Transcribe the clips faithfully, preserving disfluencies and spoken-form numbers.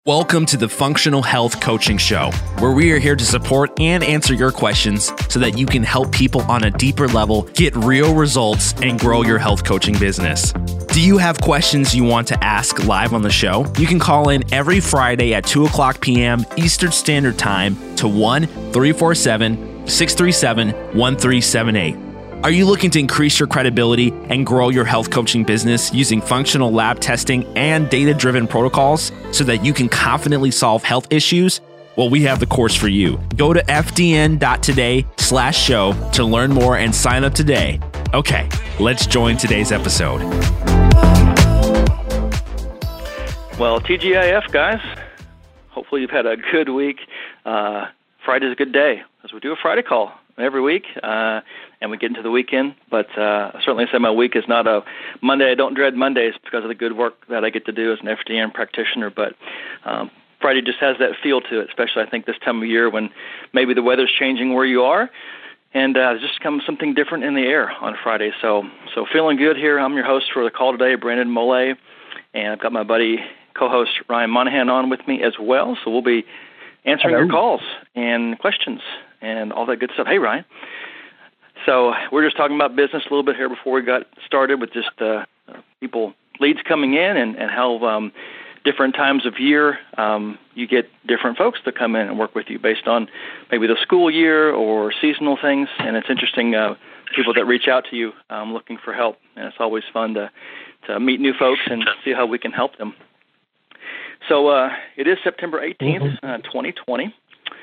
Welcome to the Functional Health Coaching Show, where we are here to support and answer your questions so that you can help people on a deeper level get real results and grow your health coaching business. Do you have questions you want to ask live on the show? You can call in every Friday at two o'clock p.m. Eastern Standard Time to one three four seven, six three seven, one three seven eight. Are you looking to increase your credibility and grow your health coaching business using functional lab testing and data-driven protocols so that you can confidently solve health issues? Well, we have the course for you. Go to fdn.today slash show to learn more and sign up today. Okay, let's join today's episode. Well, T G I F, guys, hopefully you've had a good week. Uh, Friday's a good day, as we do a Friday call every week, uh, and we get into the weekend. But uh, I certainly say my week is not a Monday. I don't dread Mondays because of the good work that I get to do as an F D N practitioner. But um, Friday just has that feel to it, especially I think this time of year when maybe the weather's changing where you are, and uh, there's just come something different in the air on Friday. So, so feeling good here. I'm your host for the call today, Brandon Mole, and I've got my buddy co-host Ryan Monahan on with me as well. So we'll be answering Hello. your calls and questions and all that good stuff. Hey, Ryan. So we're just talking about business a little bit here before we got started with just uh, people, leads coming in and, and how um, different times of year um, you get different folks to come in and work with you based on maybe the school year or seasonal things. And it's interesting, uh, people that reach out to you um, looking for help. And it's always fun to, to meet new folks and see how we can help them. So uh, it is September eighteenth, mm-hmm. uh, twenty twenty.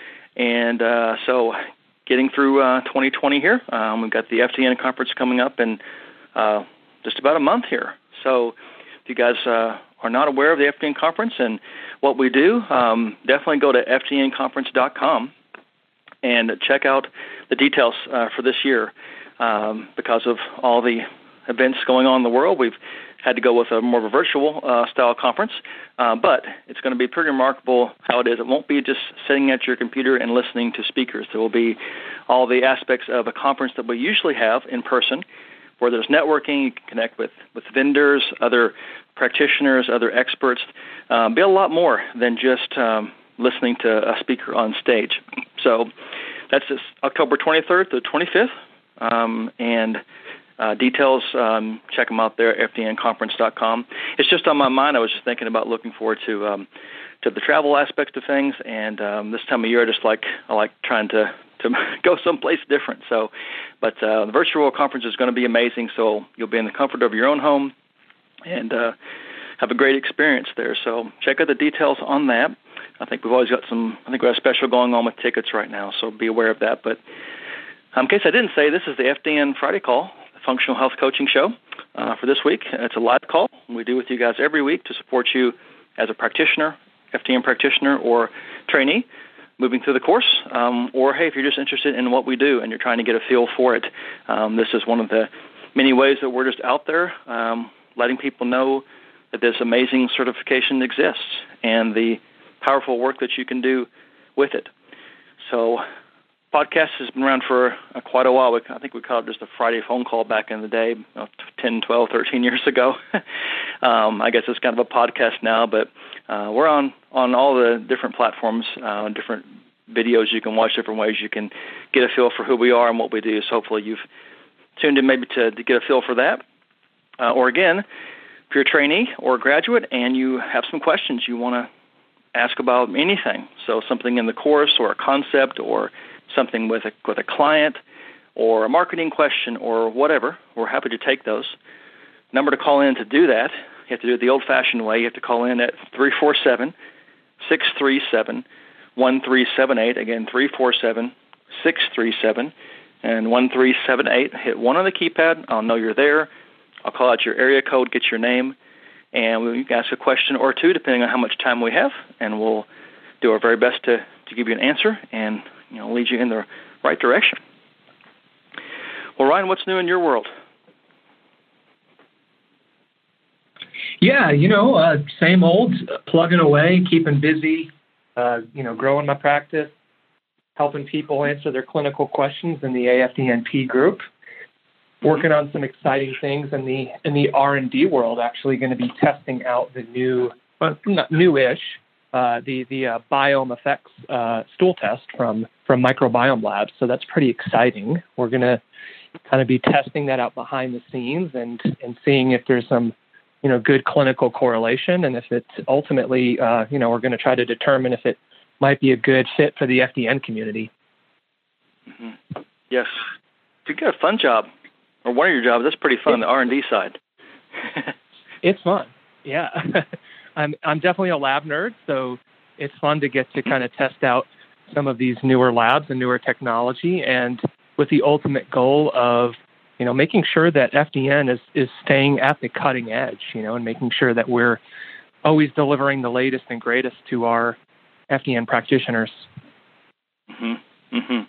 And uh, so getting through uh, twenty twenty here, um, we've got the F D N conference coming up in uh, just about a month here. So if you guys uh, are not aware of the F D N conference and what we do, um, definitely go to f d n conference dot com and check out the details uh, for this year. Um, because of all the events going on in the world, we've had to go with a more of a virtual uh, style conference, uh, but it's going to be pretty remarkable how it is. It won't be just sitting at your computer and listening to speakers. There will be all the aspects of a conference that we usually have in person, where there's networking, you can connect with, with vendors, other practitioners, other experts. Um, be a lot more than just um, listening to a speaker on stage. So that's just October twenty-third to the twenty-fifth, um, and Uh, details, um, check them out there at f d n conference dot com. It's just on my mind. I was just thinking about looking forward to um, to the travel aspect of things, and um, this time of year, I just like I like trying to, to go someplace different. So, but uh, the virtual conference is going to be amazing. So you'll be in the comfort of your own home and uh, have a great experience there. So check out the details on that. I think we've always got some. I think we have a special going on with tickets right now, so be aware of that. But um, in case I didn't say, this is the F D N Friday call. Functional Health Coaching Show uh, for this week. It's a live call we do with you guys every week to support you as a practitioner, F D N practitioner, or trainee moving through the course, um, or, hey, if you're just interested in what we do and you're trying to get a feel for it, um, this is one of the many ways that we're just out there um, letting people know that this amazing certification exists and the powerful work that you can do with it. So podcast has been around for uh, quite a while. I think we called it just a Friday phone call back in the day, you know, ten, twelve, thirteen years ago. um, I guess it's kind of a podcast now, but uh, we're on, on all the different platforms, uh, different videos you can watch, different ways you can get a feel for who we are and what we do. So hopefully you've tuned in maybe to, to get a feel for that. Uh, or again, if you're a trainee or a graduate and you have some questions you want to ask about anything, so something in the course or a concept or something with a, with a client or a marketing question or whatever, we're happy to take those. Number to call in to do that, you have to do it the old-fashioned way. You have to call in at three four seven, six three seven, one three seven eight. Again, three four seven, six three seven, and one three seven eight. Hit one on the keypad. I'll know you're there. I'll call out your area code, get your name, and we can ask a question or two depending on how much time we have, and we'll do our very best to, to give you an answer and you know, lead you in the right direction. Well, Ryan, what's new in your world? Yeah, you know, uh, same old, plugging away, keeping busy, uh, you know, growing my practice, helping people answer their clinical questions in the A F D N P group, working on some exciting things in the in the R and D world, actually going to be testing out the new, well, not new-ish, uh, the the uh, Biome Effects uh, stool test from from Microbiome Labs. So that's pretty exciting. We're going to kind of be testing that out behind the scenes and and seeing if there's some, you know, good clinical correlation, and if it's ultimately, uh, you know, we're going to try to determine if it might be a good fit for the F D N community. Mm-hmm. Yes, you got a fun job, or one of your jobs. That's pretty fun. The R and D side. It's fun. Yeah, I'm I'm definitely a lab nerd, so it's fun to get to kind of test out some of these newer labs and newer technology, and with the ultimate goal of, you know, making sure that F D N is, is staying at the cutting edge, you know, and making sure that we're always delivering the latest and greatest to our F D N practitioners. Mm-hmm. Mm-hmm.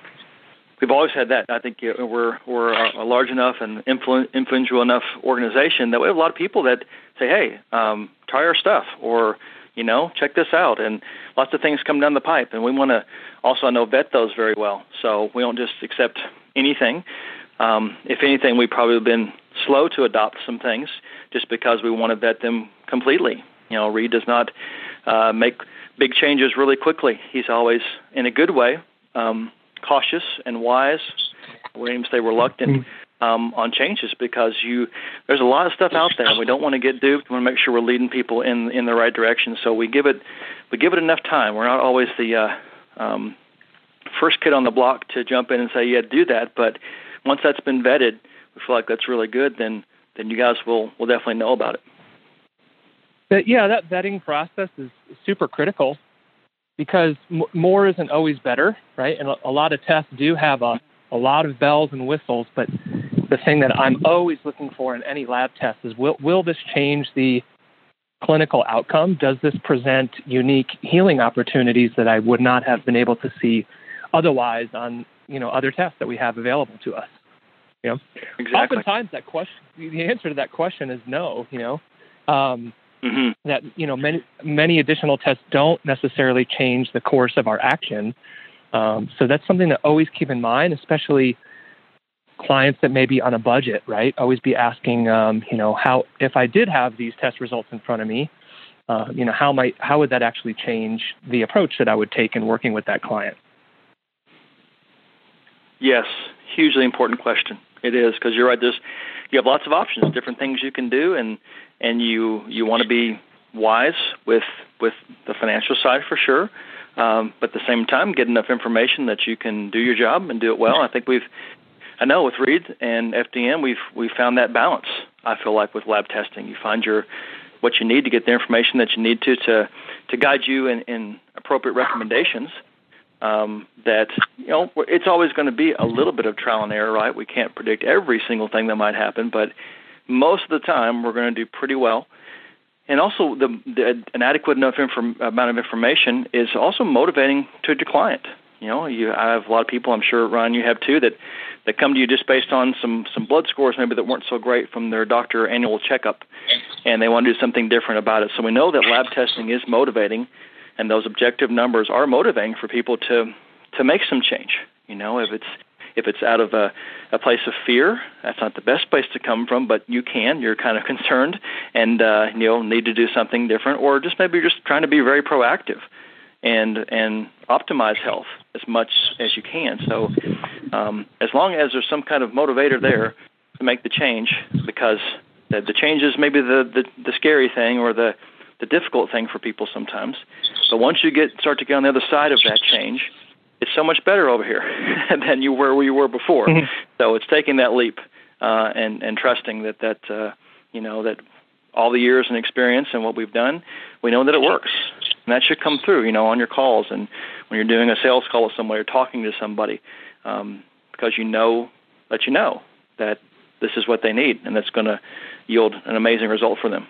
We've always had that. I think we're we're a large enough and influ- influential enough organization that we have a lot of people that say, hey, um, try our stuff, or, you know, check this out. And lots of things come down the pipe, and we want to also, I know, vet those very well. So we don't just accept anything. Um, if anything, we've probably been slow to adopt some things just because we want to vet them completely. You know, Reed does not uh, make big changes really quickly. He's always, in a good way, um, cautious and wise. We don't even say reluctant um, on changes, because you there's a lot of stuff out there, and we don't want to get duped. We want to make sure we're leading people in in the right direction. So we give it we give it enough time. We're not always the uh, um, first kid on the block to jump in and say, yeah, do that. But once that's been vetted, we feel like that's really good, then then you guys will, will definitely know about it. But yeah, that vetting process is super critical, because m- more isn't always better, right? And a, a lot of tests do have a, a lot of bells and whistles, but the thing that I'm always looking for in any lab test is, will, will this change the clinical outcome? Does this present unique healing opportunities that I would not have been able to see otherwise on, you know, other tests that we have available to us? You know, exactly. Oftentimes that question, the answer to that question is no. You know, um, mm-hmm. that you know many many additional tests don't necessarily change the course of our action. Um, so that's something to always keep in mind, especially clients that may be on a budget. Right? Always be asking, um, you know, how if I did have these test results in front of me, uh, you know, how might how would that actually change the approach that I would take in working with that client? Yes, hugely important question. It is, because you're right. There's you have lots of options, different things you can do, and and you you want to be wise with with the financial side for sure, um, but at the same time, get enough information that you can do your job and do it well. I think we've, I know with Reed and F D N, we've we've found that balance. I feel like with lab testing, you find your what you need to get the information that you need to to to guide you in, in appropriate recommendations. Um, that, you know, it's always going to be a little bit of trial and error, right? We can't predict every single thing that might happen, but most of the time we're going to do pretty well. And also the, the an adequate enough inform, amount of information is also motivating to the client. You know, you I have a lot of people, I'm sure, Ryan, you have too, that, that come to you just based on some, some blood scores maybe that weren't so great from their doctor annual checkup, and they want to do something different about it. So we know that lab testing is motivating, and those objective numbers are motivating for people to, to make some change. You know, if it's if it's out of a, a place of fear, that's not the best place to come from, but you can. You're kind of concerned and, uh, you know, need to do something different, or just maybe you're just trying to be very proactive and and optimize health as much as you can. So um, as long as there's some kind of motivator there to make the change, because the, the change is maybe the, the, the scary thing or the the difficult thing for people sometimes. But once you get start to get on the other side of that change, it's so much better over here than you were where you were before. Mm-hmm. So it's taking that leap uh, and and trusting that that uh, you know that all the years and experience and what we've done, we know that it works, and that should come through. You know, on your calls and when you're doing a sales call with somebody or talking to somebody, um, because you know that you know that this is what they need, and that's going to yield an amazing result for them.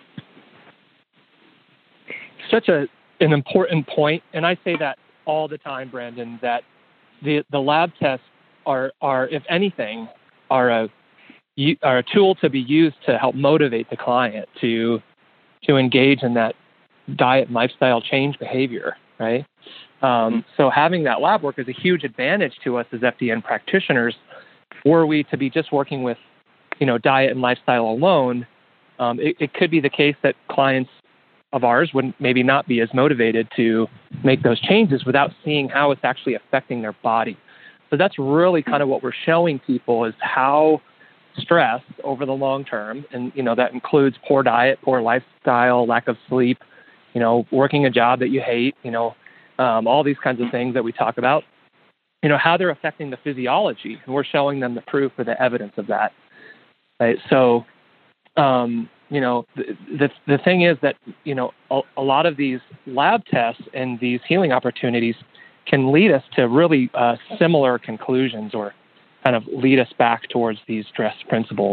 Such a an important point, and I say that all the time, Brandon, that the the lab tests are are, if anything, are a are a tool to be used to help motivate the client to to engage in that diet and lifestyle change behavior, right? Um, mm-hmm. So having that lab work is a huge advantage to us as F D N practitioners. Were we to be just working with, you know, diet and lifestyle alone, um, it, it could be the case that clients of ours would maybe not be as motivated to make those changes without seeing how it's actually affecting their body. So that's really kind of what we're showing people is how stress over the long term, and, you know, that includes poor diet, poor lifestyle, lack of sleep, you know, working a job that you hate, you know, um, all these kinds of things that we talk about, you know, how they're affecting the physiology. And we're showing them the proof or the evidence of that. Right. So, um, you know, the, the the thing is that, you know, a, a lot of these lab tests and these healing opportunities can lead us to really uh, similar conclusions or kind of lead us back towards these stress principles.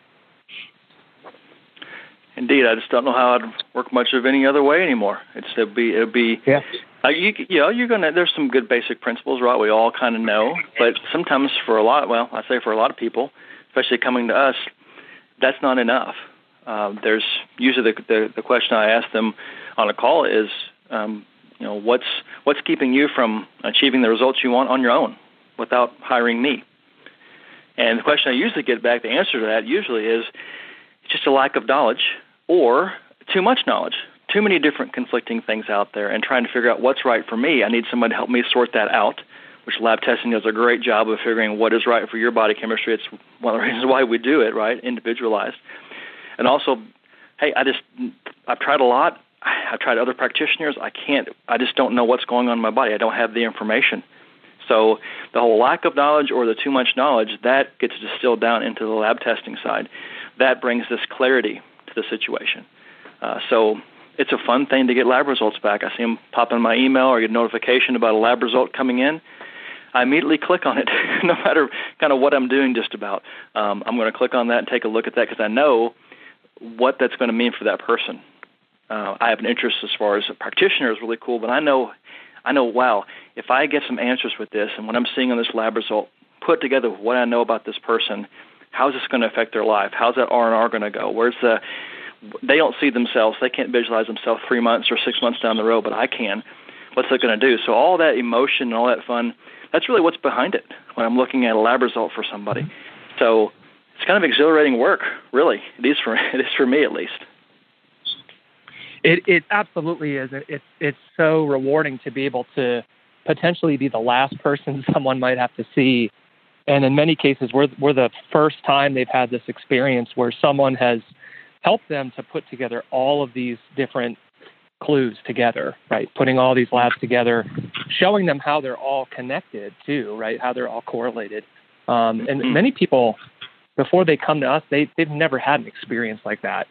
Indeed, I just don't know how I'd work much of any other way anymore. It's it'd be it'd be yeah. Uh, you you know you're gonna there's some good basic principles, right? We all kind of know, but sometimes for a lot, well, I say for a lot of people, especially coming to us, that's not enough. Uh, there's usually the, the the question I ask them on a call is, um, you know, what's what's keeping you from achieving the results you want on your own without hiring me? And the question I usually get back, the answer to that usually is just a lack of knowledge or too much knowledge, too many different conflicting things out there, and trying to figure out what's right for me. I need someone to help me sort that out, which lab testing does a great job of figuring what is right for your body chemistry. It's one of the reasons why we do it, right, individualized. And also, hey, I just, I've tried a lot. I've tried other practitioners. I can't, I just don't know what's going on in my body. I don't have the information. So the whole lack of knowledge or the too much knowledge, that gets distilled down into the lab testing side. That brings this clarity to the situation. Uh, so it's a fun thing to get lab results back. I see them pop in my email or get a notification about a lab result coming in. I immediately click on it, no matter kind of what I'm doing just about. Um, I'm going to click on that and take a look at that because I know what that's going to mean for that person. Uh, I have an interest as far as a practitioner is really cool, but I know, I know, wow, if I get some answers with this and what I'm seeing on this lab result put together with what I know about this person, how is this going to affect their life? How's that R and R going to go? Where's the, they don't see themselves, they can't visualize themselves three months or six months down the road, but I can. What's it going to do? So all that emotion and all that fun, that's really what's behind it when I'm looking at a lab result for somebody. So it's kind of exhilarating work, really. It is for it is for me at least. It it absolutely is. It's it's so rewarding to be able to potentially be the last person someone might have to see, and in many cases, we're we're the first time they've had this experience where someone has helped them to put together all of these different clues together, right? Putting all these labs together, showing them how they're all connected too, right? How they're all correlated. Um, and many people, before they come to us, they, they've never had an experience like that.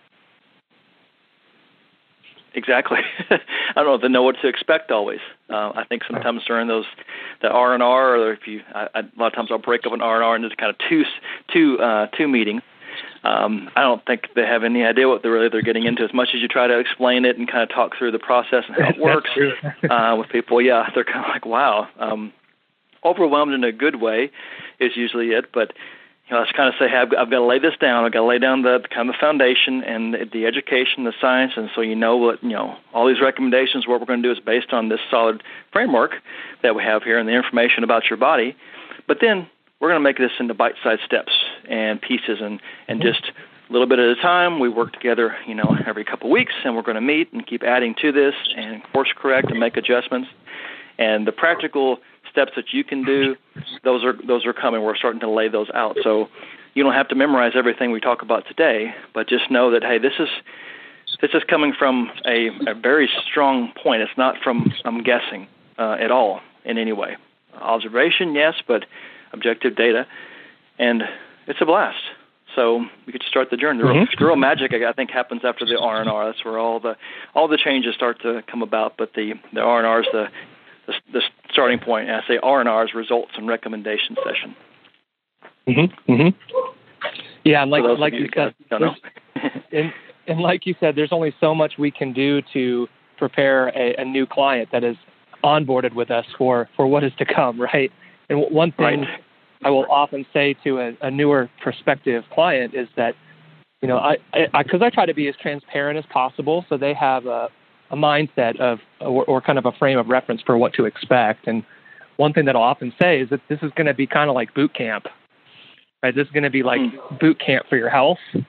Exactly. I don't know if they know what to expect always. Uh, I think sometimes during those, the R and R, or if you, I, I, a lot of times I'll break up an R and R into kind of two, two, uh, two meetings. Um, I don't think they have any idea what they're really they're getting into. As much as you try to explain it and kind of talk through the process and how it works uh, with people, yeah, they're kind of like, wow. Um, overwhelmed in a good way is usually it, but you know, let's kind of say, hey, I've, I've got to lay this down. I've got to lay down the kind of the foundation and the, the education, the science, and so you know what, you know, all these recommendations, what we're going to do is based on this solid framework that we have here and the information about your body. But then we're going to make this into bite-sized steps and pieces, and, and just a little bit at a time. We work together, you know, every couple of weeks, and we're going to meet and keep adding to this and course correct and make adjustments. And the practical steps that you can do, those are those are coming. We're starting to lay those out. So you don't have to memorize everything we talk about today, but just know that, hey, this is this is coming from a, a very strong point. It's not from I'm guessing uh, at all in any way. Observation, yes, but objective data, and it's a blast. So we get to start the journey. The real, mm-hmm. the real magic, I think, happens after the R and R. That's where all the all the changes start to come about. But the the R and R is the, the the starting point. And I say R and R is results and recommendation session. Mm-hmm. Mm-hmm. Yeah, and like like you, you said, and, and like you said, there's only so much we can do to prepare a, a new client that is onboarded with us for, for what is to come, right? And one thing right. I will often say to a, a newer prospective client is that, you know, I, I, because I try to be as transparent as possible so they have a, a mindset of, or, or kind of a frame of reference for what to expect. And one thing that I'll often say is that this is going to be kind of like boot camp, right? This is going to be like mm. boot camp for your health,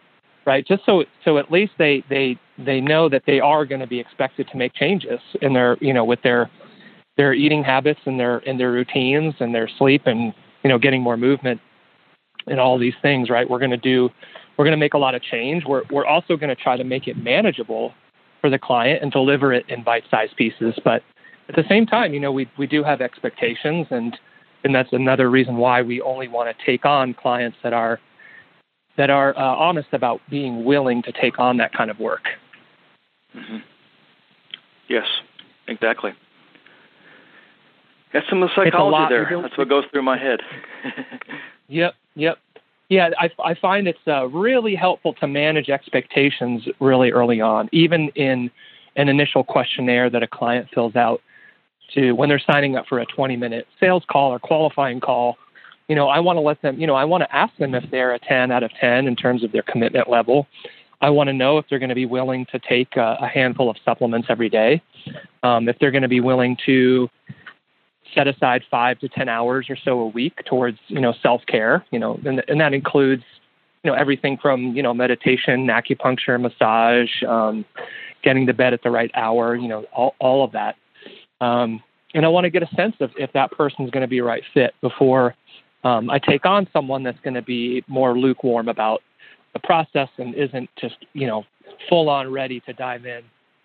right? Just so so at least they they they know that they are going to be expected to make changes in their, you know, with their their eating habits and their and their routines and their sleep and, you know, getting more movement and all these things, right? We're going to do we're going to make a lot of change. We're we're also going to try to make it manageable for the client and deliver it in bite-sized pieces. But at the same time, you know, we we do have expectations, and and that's another reason why we only want to take on clients that are that are uh, honest about being willing to take on that kind of work. Mm-hmm. Yes, exactly. That's some of the psychology there. That's what goes through my head. Yep, yep. Yeah, I, I find it's uh, really helpful to manage expectations really early on, even in an initial questionnaire that a client fills out to when they're signing up for a twenty-minute sales call or qualifying call. You know, I want to let them, you know, I want to ask them if they're a ten out of ten in terms of their commitment level. I want to know if they're going to be willing to take a, a handful of supplements every day, um, if they're going to be willing to set aside five to ten hours or so a week towards, you know, self-care, you know, and, and that includes, you know, everything from, you know, meditation, acupuncture, massage, um, getting to bed at the right hour, you know, all, all of that. Um, and I want to get a sense of if that person's going to be a right fit before um, I take on someone that's going to be more lukewarm about the process and isn't just, you know, full on ready to dive in.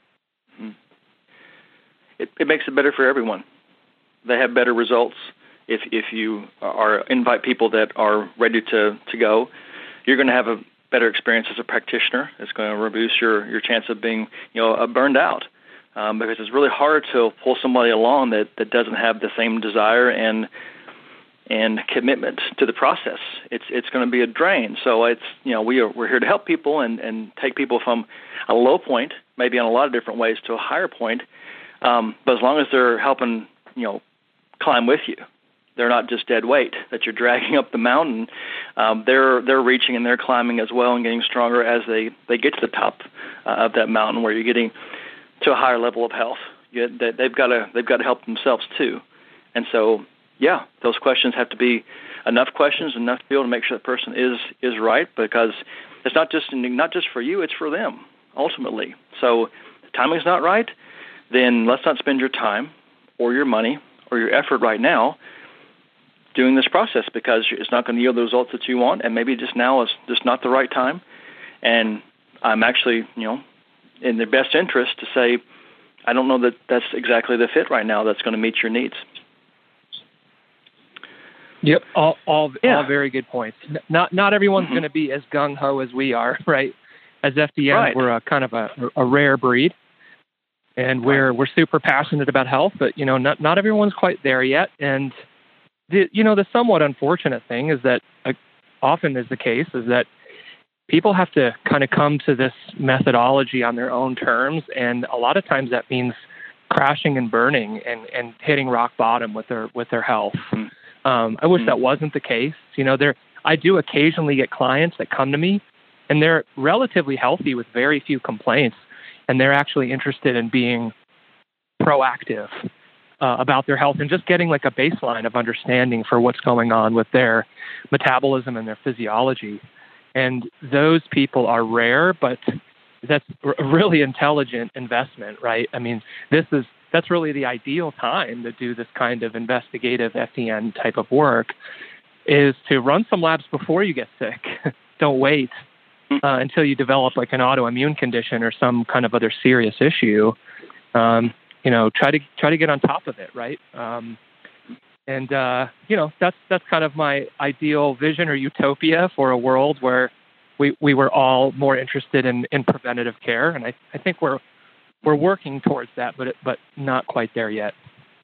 It, it makes it better for everyone. They have better results if if you are invite people that are ready to, to go. You're going to have a better experience as a practitioner. It's going to reduce your, your chance of being, you know, uh, burned out um, because it's really hard to pull somebody along that, that doesn't have the same desire and and commitment to the process. It's it's going to be a drain. So it's, you know, we are we're here to help people and, and take people from a low point, maybe in a lot of different ways, to a higher point. Um, but as long as they're helping, you know, climb with you, they're not just dead weight that you're dragging up the mountain. Um, they're they're reaching and they're climbing as well and getting stronger as they, they get to the top uh, of that mountain where you're getting to a higher level of health. You, they, they've got to they've got to help themselves too, and so yeah, those questions have to be enough questions, enough to be able to make sure the person is is right, because it's not just not just for you, it's for them ultimately. So if the timing's not right, then let's not spend your time or your money or your effort right now doing this process, because it's not going to yield the results that you want, and maybe just now is just not the right time. And I'm actually, you know, in the best interest to say, I don't know that that's exactly the fit right now that's going to meet your needs. Yep, all all, yeah. all very good points. Not not everyone's mm-hmm. going to be as gung-ho as we are, right? As F D N, right. we're a kind of a, a rare breed, and we're right. we're super passionate about health, but you know, not not everyone's quite there yet. And the you know the somewhat unfortunate thing is that uh, often is the case is that people have to kind of come to this methodology on their own terms, and a lot of times that means crashing and burning and, and hitting rock bottom with their with their health. Mm-hmm. Um, I wish mm-hmm. that wasn't the case. You know, there I do occasionally get clients that come to me, and they're relatively healthy with very few complaints, and they're actually interested in being proactive uh, about their health and just getting like a baseline of understanding for what's going on with their metabolism and their physiology. And those people are rare, but that's a really intelligent investment, right? I mean, this is that's really the ideal time to do this kind of investigative F D N type of work, is to run some labs before you get sick. Don't wait uh, until you develop like an autoimmune condition or some kind of other serious issue. Um, you know, try to try to get on top of it, right? Um, and uh, you know, that's that's kind of my ideal vision or utopia for a world where we we were all more interested in, in preventative care, and I, I think we're we're working towards that, but it, but not quite there yet.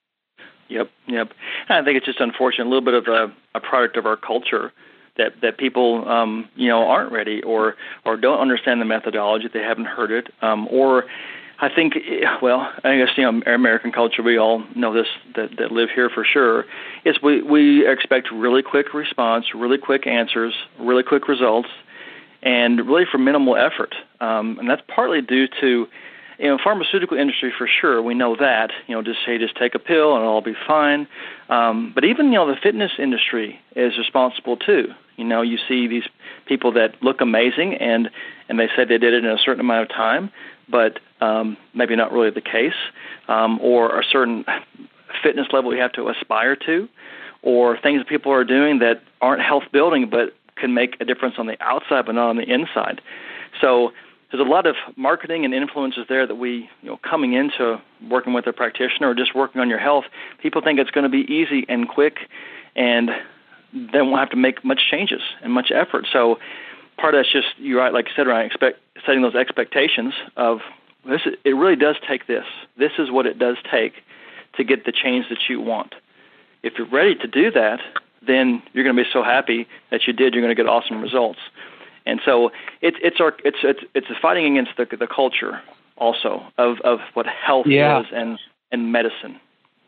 Yep, yep. I think it's just unfortunate, a little bit of a, a product of our culture that that people um, you know aren't ready or or don't understand the methodology. They haven't heard it, um, or I think, well, I guess, you know, American culture, we all know this, that, that live here for sure, is we, we expect really quick response, really quick answers, really quick results, and really for minimal effort. Um, and that's partly due to, you know, pharmaceutical industry for sure. We know that, you know, just say, just take a pill and it'll all be fine. Um, but even, you know, the fitness industry is responsible too. You know, you see these people that look amazing, and, and they say they did it in a certain amount of time, but um, maybe not really the case, um, or a certain fitness level you have to aspire to, or things that people are doing that aren't health building but can make a difference on the outside but not on the inside. So there's a lot of marketing and influences there that we, you know, coming into working with a practitioner or just working on your health, people think it's going to be easy and quick, and they won't have to make much changes and much effort. So part of that's just, you're right, like you said, Ryan, expect, setting those expectations of this. It really does take this. This is what it does take to get the change that you want. If you're ready to do that, then you're going to be so happy that you did. You're going to get awesome results. And so it's it's our it's it's it's fighting against the the culture also of, of what health yeah. is and, and medicine.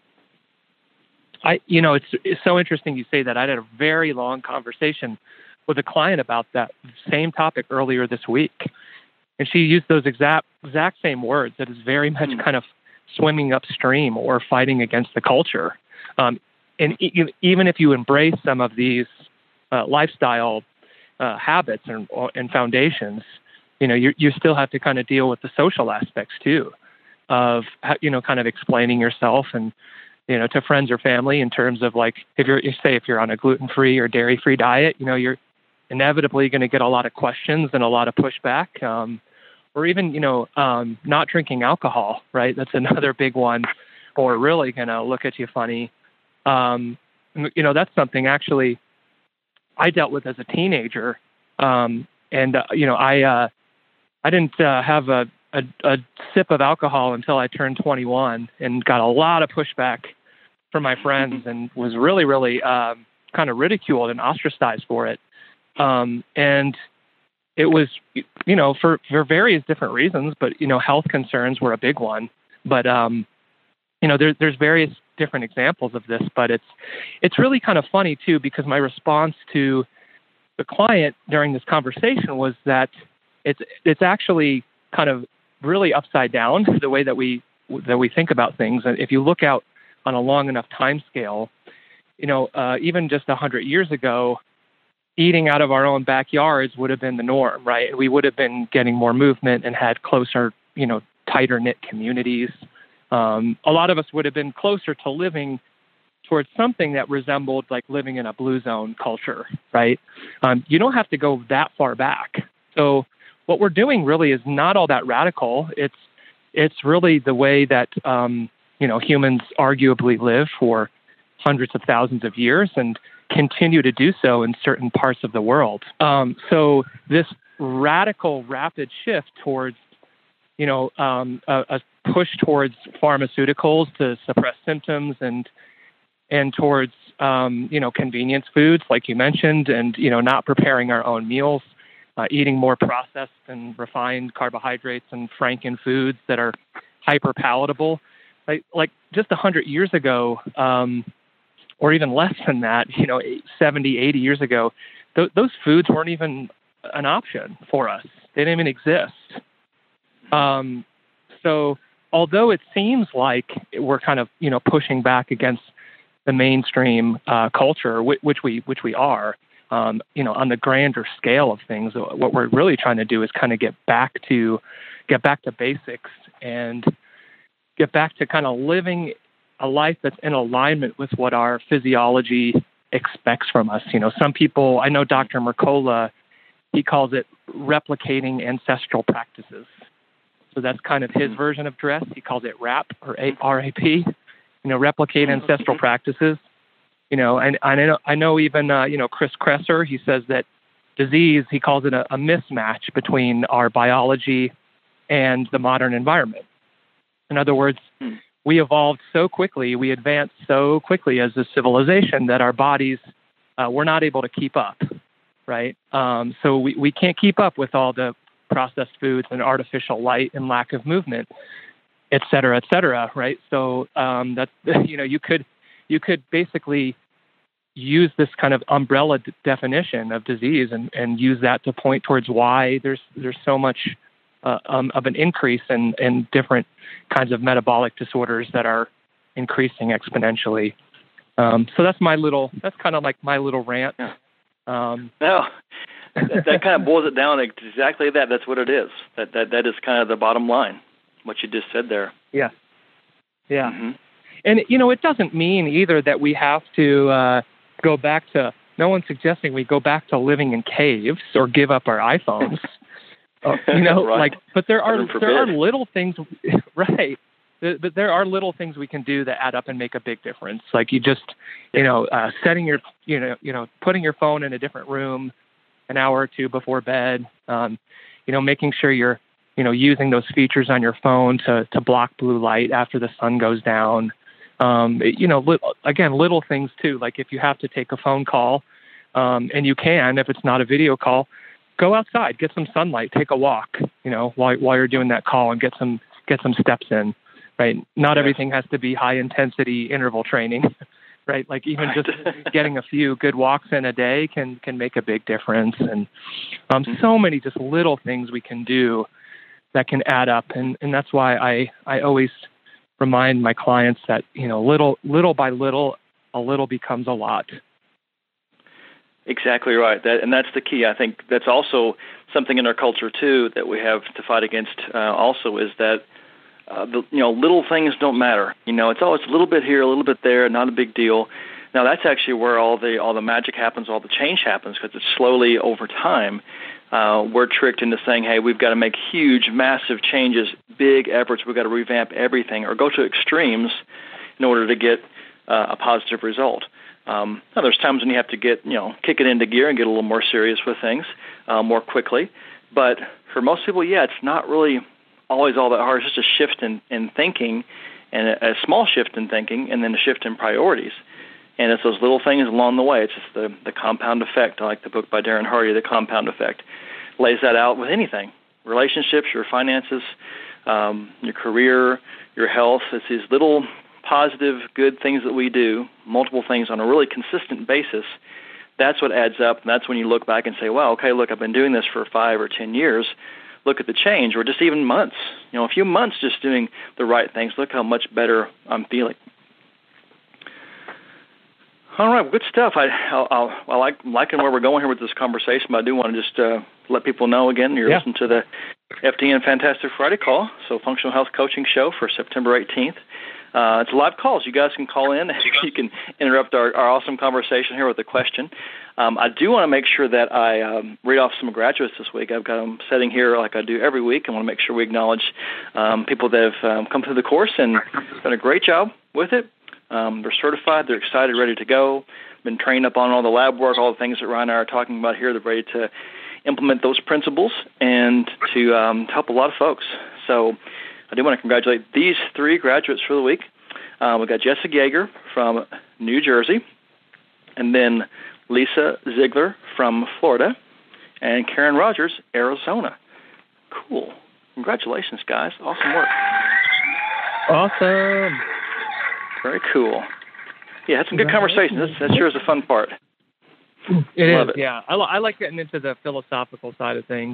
I you know it's it's so interesting you say that. I had a very long conversation with a client about that same topic earlier this week, and she used those exact exact same words. That is very much mm. kind of swimming upstream or fighting against the culture. Um, and e- even if you embrace some of these uh, lifestyle Uh, habits and, and foundations, you know, you you still have to kind of deal with the social aspects too, of, you know, kind of explaining yourself and, you know, to friends or family in terms of like, if you're, you say if you're on a gluten-free or dairy-free diet, you know, you're inevitably going to get a lot of questions and a lot of pushback, um, or even, you know, um, not drinking alcohol, right? That's another big one, or really going to look at you funny. Um, you know, that's something actually I dealt with as a teenager, um, and uh, you know, I uh, I didn't uh, have a, a, a sip of alcohol until I turned twenty-one, and got a lot of pushback from my friends, and was really, really um, kind of ridiculed and ostracized for it. Um, and it was, you know, for for various different reasons, but you know, health concerns were a big one. But um, you know, there, there's various different examples of this, but it's it's really kind of funny too, because my response to the client during this conversation was that it's it's actually kind of really upside down the way that we that we think about things. And if you look out on a long enough time scale, you know, uh, even just a hundred years ago, eating out of our own backyards would have been the norm, right? We would have been getting more movement and had closer, you know, tighter knit communities. Um, a lot of us would have been closer to living towards something that resembled like living in a blue zone culture, right? Um, you don't have to go that far back. So what we're doing really is not all that radical. It's it's really the way that um, you know, humans arguably live for hundreds of thousands of years and continue to do so in certain parts of the world. Um, so this radical, rapid shift towards, you know, um, a, a push towards pharmaceuticals to suppress symptoms and and towards, um, you know, convenience foods, like you mentioned, and, you know, not preparing our own meals, uh, eating more processed and refined carbohydrates and Franken foods that are hyper palatable. Like, like just one hundred years ago, um, or even less than that, you know, seventy, eighty years ago, th- those foods weren't even an option for us. They didn't even exist. Um, so although it seems like we're kind of, you know, pushing back against the mainstream uh, culture, which, which we which we are, um, you know, on the grander scale of things, what we're really trying to do is kind of get back to get back to basics and get back to kind of living a life that's in alignment with what our physiology expects from us. You know, some people, I know Doctor Mercola, he calls it replicating ancestral practices. So that's kind of his version of dress. He calls it RAP or R A P, you know, replicate ancestral practices. You know, and, and I know, I know even, uh, you know, Chris Kresser, he says that disease, he calls it a, a mismatch between our biology and the modern environment. In other words, we evolved so quickly, we advanced so quickly as a civilization that our bodies uh, were not able to keep up, right? Um, so we, we can't keep up with all the processed foods and artificial light and lack of movement, et cetera, et cetera, right? So um, that's, you know, you could you could basically use this kind of umbrella d- definition of disease and, and use that to point towards why there's there's so much uh, um, of an increase in, in different kinds of metabolic disorders that are increasing exponentially. Um, so that's my little, that's kind of like my little rant. Um, no, that, that kind of boils it down to exactly that. That's what it is. That that that is kind of the bottom line. What you just said there. Yeah. Yeah. Mm-hmm. And, you know, it doesn't mean either that we have to uh, go back to, no one's suggesting we go back to living in caves or give up our iPhones. uh, you know, right. like, but there are, there are forbid. little things, right. But there are little things we can do that add up and make a big difference. Like you just, you know, uh, setting your, you know, you know, putting your phone in a different room an hour or two before bed, um, you know, making sure you're, you know, using those features on your phone to, to block blue light after the sun goes down. Um, you know, li- again, little things too, like if you have to take a phone call, um, and you can, if it's not a video call, go outside, get some sunlight, take a walk, you know, while, while you're doing that call and get some, get some steps in, right? Not yeah. everything has to be high intensity interval training, right? Like even right. just getting a few good walks in a day can, can make a big difference. And, um, so many just little things we can do that can add up. And, and that's why I, I always remind my clients that, you know, little, little by little, a little becomes a lot. Exactly right. That, and that's the key. I think that's also something in our culture too, that we have to fight against uh, also is that, uh, the, you know, little things don't matter. You know, it's always a little bit here, a little bit there, not a big deal. Now that's actually where all the, all the magic happens, all the change happens, because it's slowly over time. Uh, we're tricked into saying, hey, we've got to make huge, massive changes, big efforts. We've got to revamp everything or go to extremes in order to get uh, a positive result. Um, now, there's times when you have to get, you know, kick it into gear and get a little more serious with things uh, more quickly. But for most people, yeah, it's not really always all that hard. It's just a shift in, in thinking and a, a small shift in thinking and then a shift in priorities. And it's those little things along the way. It's just the, the compound effect. I like the book by Darren Hardy, The Compound Effect. Lays that out with anything. Relationships, your finances, um, your career, your health. It's these little positive, good things that we do, multiple things on a really consistent basis. That's what adds up. And that's when you look back and say, well, okay, look, I've been doing this for five or ten years. Look at the change, or just even months. You know, a few months just doing the right things. Look how much better I'm feeling. All right, well, good stuff. I I'll, I'll, I like liking where we're going here with this conversation, but I do want to just uh, let people know again, you're yeah. listening to the F D N Fantastic Friday Call, so Functional Health Coaching Show for September eighteenth. Uh, it's live calls. You guys can call in. You can interrupt our, our awesome conversation here with a question. Um, I do want to make sure that I um, read off some graduates this week. I've got them sitting here like I do every week. I want to make sure we acknowledge um, people that have um, come through the course and done a great job with it. Um, they're certified. They're excited, ready to go. Been trained up on all the lab work, all the things that Ryan and I are talking about here. They're ready to implement those principles and to um, help a lot of folks. So I do want to congratulate these three graduates for the week. Uh, we've got Jessica Yeager from New Jersey, and then Lisa Ziegler from Florida, and Karen Rogers, Arizona. Cool. Congratulations, guys. Awesome work. Awesome. Very cool. Yeah, had some good conversations. That's, that sure is a fun part. It Love is, it. yeah. I, I like getting into the philosophical side of things.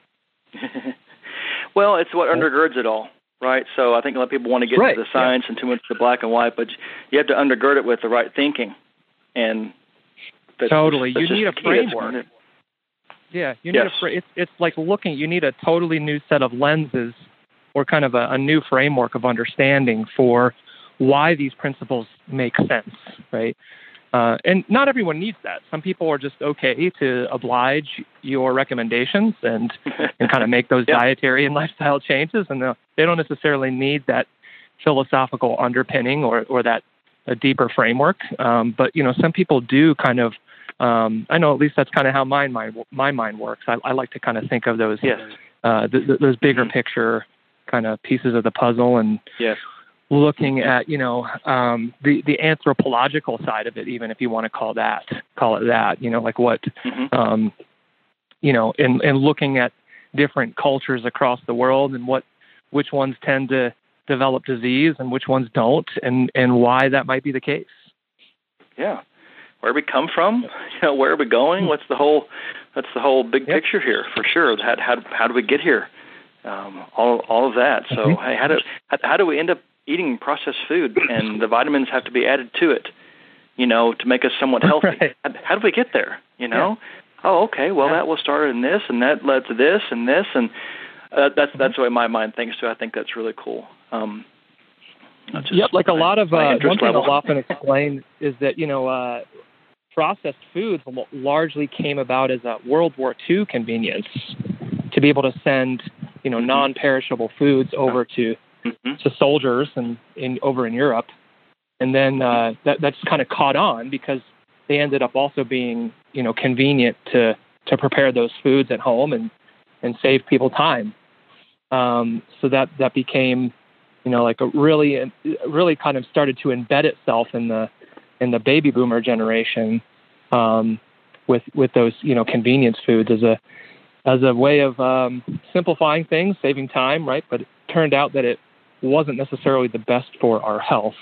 Well, it's what undergirds it all, right? So I think a lot of people want to get right. into the science yeah. and too much the black and white, but you have to undergird it with the right thinking. And that's, totally. that's you need a framework. It. Yeah, you need yes. a. It's it's like looking. You need a totally new set of lenses, or kind of a, a new framework of understanding for why these principles make sense, right? Uh, and not everyone needs that. Some people are just okay to oblige your recommendations and, and kind of make those yep. dietary and lifestyle changes, and they don't necessarily need that philosophical underpinning or, or that a deeper framework. Um, but, you know, some people do kind of, um, I know at least that's kind of how my mind, my mind works. I, I like to kind of think of those, yes. uh, th- th- those bigger mm-hmm. picture kind of pieces of the puzzle and yes. looking at, you know, um, the, the anthropological side of it, even if you want to call that, call it that, you know, like what, mm-hmm. um, you know, and, and looking at different cultures across the world and what, which ones tend to develop disease and which ones don't, and, and why that might be the case. Yeah. Where we come from, you know, where are we going? What's the whole, that's the whole big yep. picture here for sure. How, how, how do we get here? Um, all, all of that. So, mm-hmm. hey, how do, how, how do we end up eating processed food, and the vitamins have to be added to it, you know, to make us somewhat healthy? Right. How, how do we get there? You know, yeah. oh, okay, well, yeah. that was started in this, and that led to this, and this, and uh, that's that's the way my mind thinks too. I think that's really cool. Um, just yep, like a my, lot of uh, one thing level. I'll often explain is that you know uh, processed foods largely came about as a World War Two convenience to be able to send you know mm-hmm. non-perishable foods over to mm-hmm. to soldiers and in over in Europe, and then uh, that that's kind of caught on because they ended up also being you know convenient to to prepare those foods at home and and save people time. Um, so that that became you know like a really really kind of started to embed itself in the in the baby boomer generation um, with with those you know convenience foods as a as a way of um, simplifying things, saving time, right? But it turned out that it wasn't necessarily the best for our health.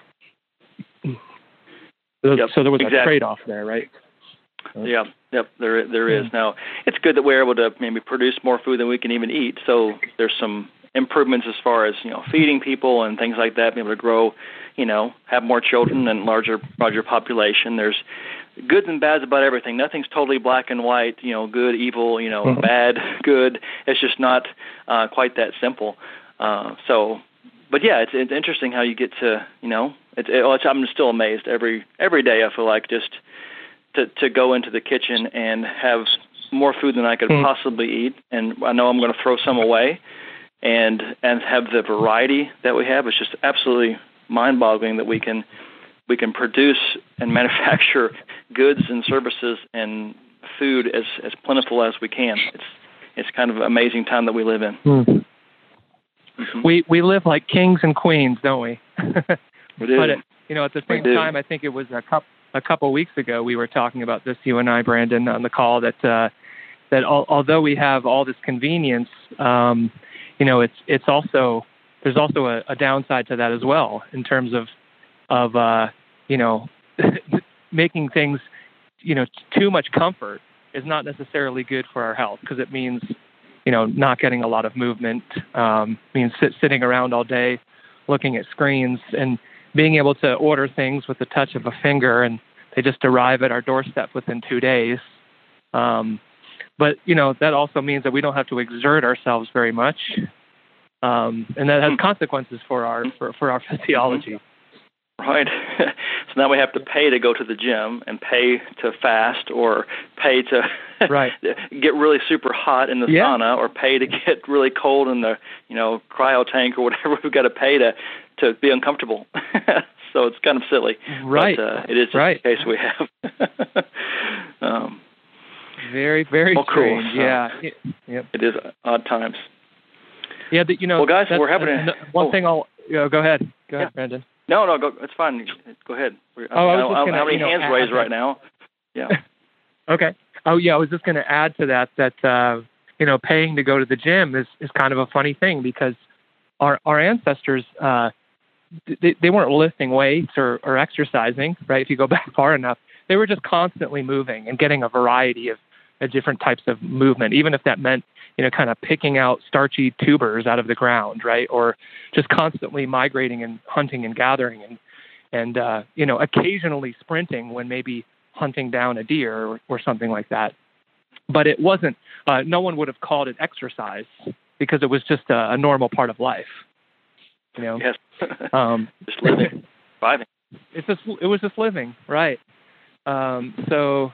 So, yep, so there was exactly. a trade-off there, right? Yeah, yep, there there is. Now, it's good that we're able to maybe produce more food than we can even eat. So there's some improvements as far as, you know, feeding people and things like that, being able to grow, you know, have more children and larger larger population. There's goods and bads about everything. Nothing's totally black and white, you know, good, evil, you know, mm-hmm. bad, good. It's just not uh, quite that simple. Uh, so, but yeah, it's it's interesting how you get to, you know, it's, it, it's, I'm still amazed every every day. I feel like just to to go into the kitchen and have more food than I could mm-hmm. possibly eat, and I know I'm going to throw some away, and and have the variety that we have. It's just absolutely mind-boggling that we can we can produce and manufacture goods and services and food as, as plentiful as we can. It's it's kind of an amazing time that we live in. Mm-hmm. Mm-hmm. We we live like kings and queens, don't we? We do. But it, you know, at the same time, I think it was a couple a couple weeks ago we were talking about this, you and I, Brandon, on the call that uh, that al- although we have all this convenience, um, you know, it's it's also there's also a, a downside to that as well in terms of of uh, you know making things, you know, too much comfort is not necessarily good for our health because it means, you know, not getting a lot of movement, um, means sit, sitting around all day looking at screens, and being able to order things with the touch of a finger and they just arrive at our doorstep within two days. Um, but, you know, that also means that we don't have to exert ourselves very much. Um, and that has consequences for our for, for our physiology. Right. So now we have to pay to go to the gym and pay to fast or pay to right. get really super hot in the yeah. sauna or pay to get really cold in the, you know, cryo tank or whatever. We've got to pay to, to be uncomfortable. So it's kind of silly. Right. But uh, it is just right. the case we have. um, very, very well, strange. Cool. Yeah. So yep. It is odd times. Yeah, the, you know. Well, guys, we're having a... One oh. thing I'll... You know, go ahead. Go ahead, yeah. Brandon. No, no, go. It's fine. Go ahead. Oh, I, I, I was don't gonna, have any you know, hands add, raised right now. Yeah. Okay. Oh, yeah. I was just going to add to that that uh, you know, paying to go to the gym is, is kind of a funny thing because our our ancestors uh, they they weren't lifting weights or, or exercising, right? If you go back far enough, they were just constantly moving and getting a variety of, of different types of movement, even if that meant, you know, kind of picking out starchy tubers out of the ground, right? Or just constantly migrating and hunting and gathering and, and uh, you know, occasionally sprinting when maybe hunting down a deer or, or something like that. But it wasn't, uh, no one would have called it exercise because it was just a, a normal part of life, you know? Yes. um, just living, surviving. It's just, it was just living, right? Um, so...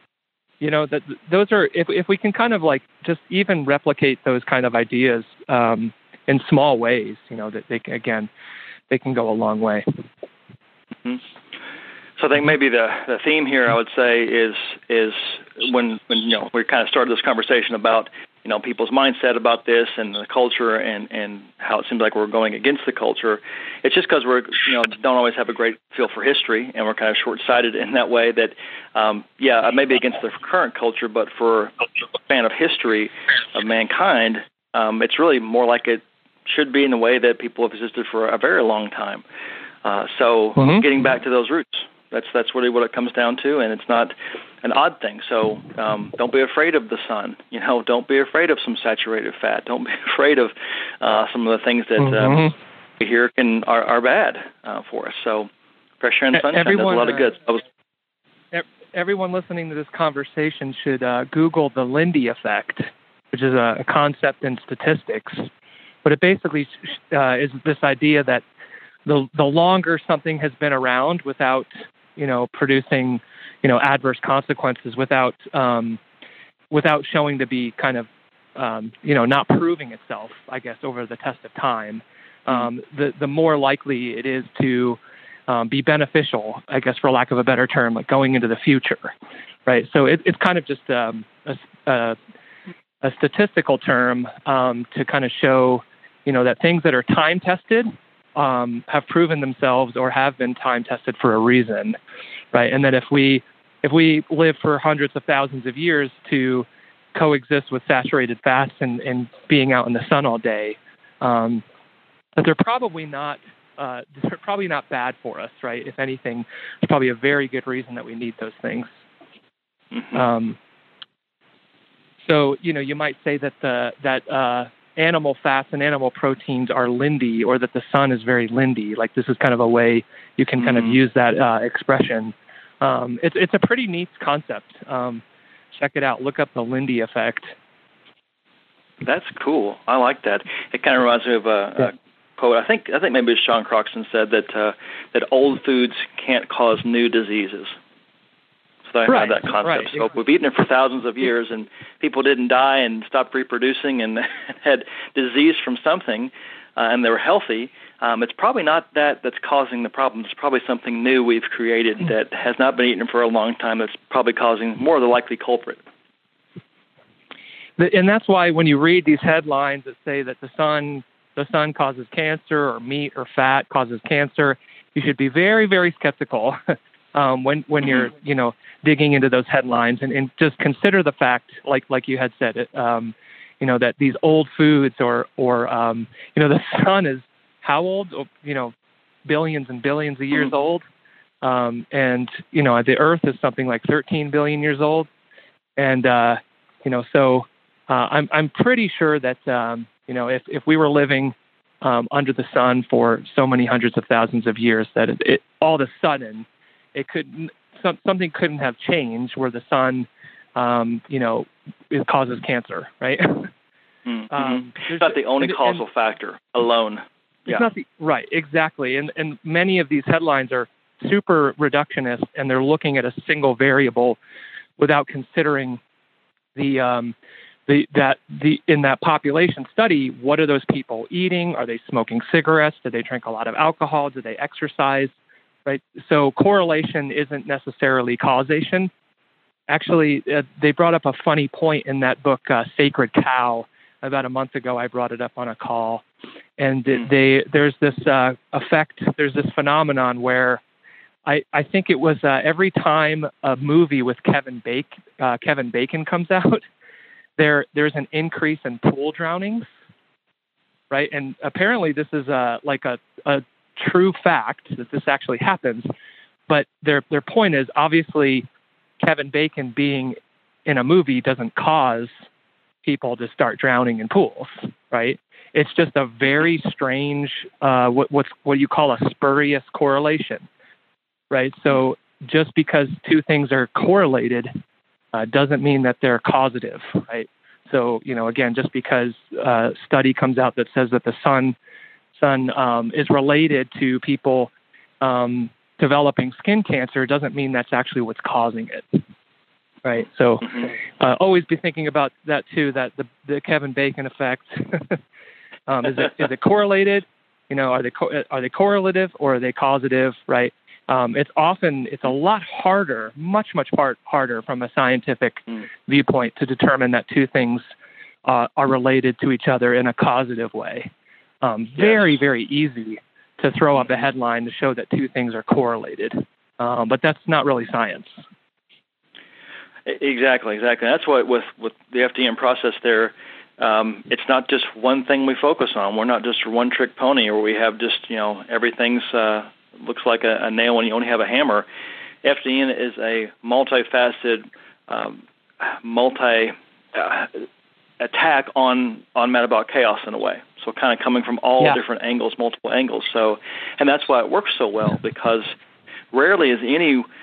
You know, that those are, if if we can kind of like just even replicate those kind of ideas um, in small ways, you know, that they can, again, they can go a long way. Mm-hmm. So I think maybe the, the theme here, I would say, is is when, when, you know, we kind of started this conversation about, you know, people's mindset about this and the culture and, and how it seems like we're going against the culture. It's just because we're, you know, don't always have a great feel for history and we're kind of short-sighted in that way that, um, yeah, I may be against the current culture, but for a fan of history of mankind, um, it's really more like it should be in the way that people have existed for a very long time. Uh, so mm-hmm. getting back to those roots. That's that's really what it comes down to, and it's not an odd thing. So um, don't be afraid of the sun. You know, don't be afraid of some saturated fat. Don't be afraid of uh, some of the things that mm-hmm. um, we hear can are, are bad uh, for us. So fresh air and sunshine Everyone, does a lot of good. I was, everyone listening to this conversation should uh, Google the Lindy effect, which is a, a concept in statistics. But it basically uh, is this idea that the the longer something has been around without, you know, producing, you know, adverse consequences, without um, without showing to be kind of, um, you know, not proving itself, I guess, over the test of time, um, the the more likely it is to um, be beneficial, I guess, for lack of a better term, like going into the future, right? So it, it's kind of just um, a, a, a statistical term um, to kind of show, you know, that things that are time tested um, have proven themselves or have been time tested for a reason, right? And that if we if we live for hundreds of thousands of years to coexist with saturated fats and, and being out in the sun all day, um, that they're probably not uh, they're probably not bad for us, right? If anything, it's probably a very good reason that we need those things. Mm-hmm. Um, so you know, you might say that the that uh, animal fats and animal proteins are lindy, or that the sun is very lindy. Like this is kind of a way you can mm-hmm. kind of use that uh, expression. Um, it's it's a pretty neat concept. Um, check it out. Look up the Lindy effect. That's cool. I like that. It kind of reminds me of a, yeah. a quote. I think I think maybe Sean Croxton said that uh, that old foods can't cause new diseases. So I right. have that concept. Right. So if we've eaten it for thousands of years and people didn't die and stopped reproducing and had disease from something, uh, and they were healthy, um, it's probably not that that's causing the problem. It's probably something new we've created that has not been eaten for a long time that's probably causing more of the likely culprit. And that's why when you read these headlines that say that the sun the sun causes cancer, or meat or fat causes cancer, you should be very, very skeptical um, when when you're you know digging into those headlines, and, and just consider the fact, like like you had said, it, um, you know that these old foods or or um, you know the sun is how old? You know, billions and billions of years mm-hmm. old, um, and you know the Earth is something like thirteen billion years old, and uh, you know so. Uh, I'm I'm pretty sure that um, you know if, if we were living um, under the sun for so many hundreds of thousands of years, that it, it all of a sudden it could some, something couldn't have changed where the sun um, you know it causes cancer, right? Mm-hmm. um, it's not the only and, causal and, factor alone. It's yeah. not the, right, exactly. And and many of these headlines are super reductionist, and they're looking at a single variable without considering the um, The, that the in that population study, what are those people eating? Are they smoking cigarettes? Do they drink a lot of alcohol? Do they exercise? Right. So correlation isn't necessarily causation. Actually, uh, they brought up a funny point in that book, uh, Sacred Cow. About a month ago, I brought it up on a call, and they there's this uh, effect. There's this phenomenon where I I think it was uh, every time a movie with Kevin Bacon uh, Kevin Bacon comes out. There, there's an increase in pool drownings, right? And apparently this is a, like a, a true fact that this actually happens. But their their point is, obviously, Kevin Bacon being in a movie doesn't cause people to start drowning in pools, right? It's just a very strange, uh, what what's what you call a spurious correlation, right? So just because two things are correlated Uh, doesn't mean that they're causative, right? So, you know, again, just because a uh, study comes out that says that the sun sun um, is related to people um, developing skin cancer doesn't mean that's actually what's causing it, right? So uh, always be thinking about that too, that the, the Kevin Bacon effect, um, is it is it correlated? You know, are they co- are they correlative or are they causative, right? Um, it's often, it's a lot harder, much, much part harder from a scientific mm. viewpoint to determine that two things uh, are related to each other in a causative way. Um, yes. Very, very easy to throw up a headline to show that two things are correlated. Um, but that's not really science. Exactly, exactly. That's what with, with the F D M process there, um, it's not just one thing we focus on. We're not just a one-trick pony where we have just, you know, everything's... Uh, looks like a, a nail when you only have a hammer. F D N is a multifaceted, um, multi uh, attack on, on metabolic chaos in a way. So kind of coming from all yeah. different angles, multiple angles. So, and that's why it works so well, because rarely is any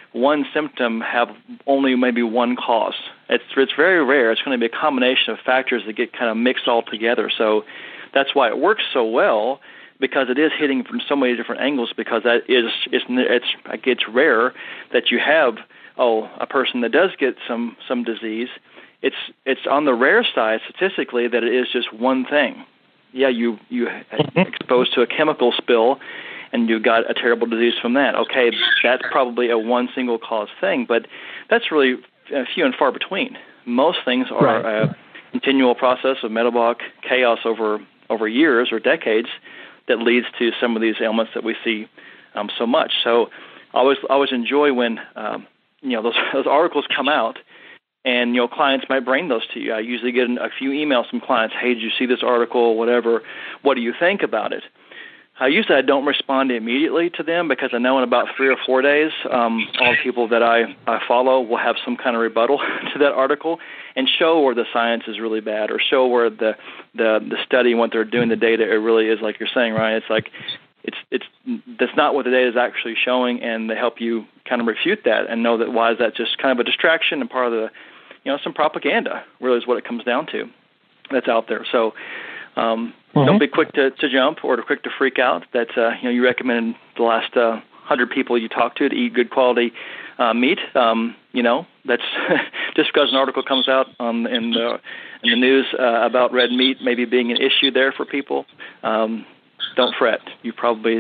one symptom have only maybe one cause. It's it's very rare. It's going to be a combination of factors that get kind of mixed all together. So that's why it works so well, because it is hitting from so many different angles, because that is it's it's it's rare that you have oh a person that does get some some disease. It's it's on the rare side statistically that it is just one thing. Yeah, you you exposed to a chemical spill, and you got a terrible disease from that. Okay, that's probably a one single cause thing, but that's really few and far between. Most things are right. a continual process of metabolic chaos over over years or decades that leads to some of these ailments that we see um, so much. So I always always enjoy when um, you know those those articles come out. And, you know, clients might bring those to you. I usually get a few emails from clients, hey, did you see this article, whatever, what do you think about it? I usually I don't respond immediately to them because I know in about three or four days, um, all the people that I, I follow will have some kind of rebuttal to that article and show where the science is really bad, or show where the, the, the study and what they're doing, the data, it really is like you're saying, Ryan. It's like it's it's that's not what the data is actually showing, and they help you kind of refute that and know that why is that just kind of a distraction and part of the You know, some propaganda really is what it comes down to that's out there. So um, mm-hmm. don't be quick to, to jump or to quick to freak out that, uh, you know, you recommended the last uh, one hundred people you talk to to eat good quality uh, meat. Um, you know, that's just because an article comes out on, in, the, in the news uh, about red meat maybe being an issue there for people. Um, don't fret. You probably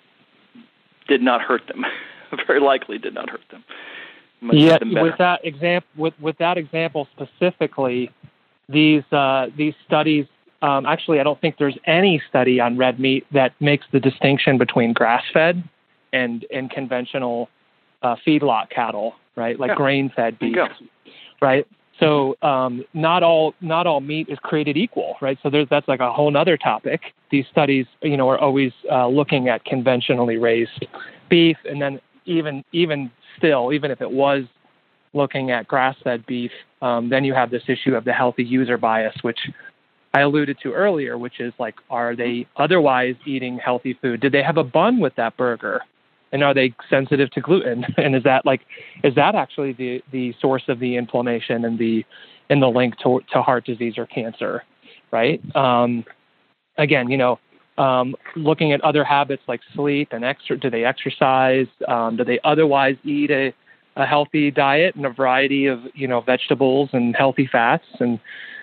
did not hurt them. Very likely did not hurt them. Yeah, with that example, with, with that example specifically, these uh, these studies. Um, actually, I don't think there's any study on red meat that makes the distinction between grass-fed and and conventional uh, feedlot cattle, right? Like yeah. grain-fed beef, right? So um, not all not all meat is created equal, right? So there's that's like a whole other topic. These studies, you know, are always uh, looking at conventionally raised beef, and then even even still, even if it was looking at grass-fed beef, um, then you have this issue of the healthy user bias, which I alluded to earlier, which is like, are they otherwise eating healthy food? Did they have a bun with that burger? And are they sensitive to gluten? And is that like, is that actually the, the source of the inflammation and the, and the link to, to heart disease or cancer, right? Um, again, you know, Um, looking at other habits like sleep and extra, do they exercise? Um, do they otherwise eat a, a healthy diet and a variety of, you know, vegetables and healthy fats? And,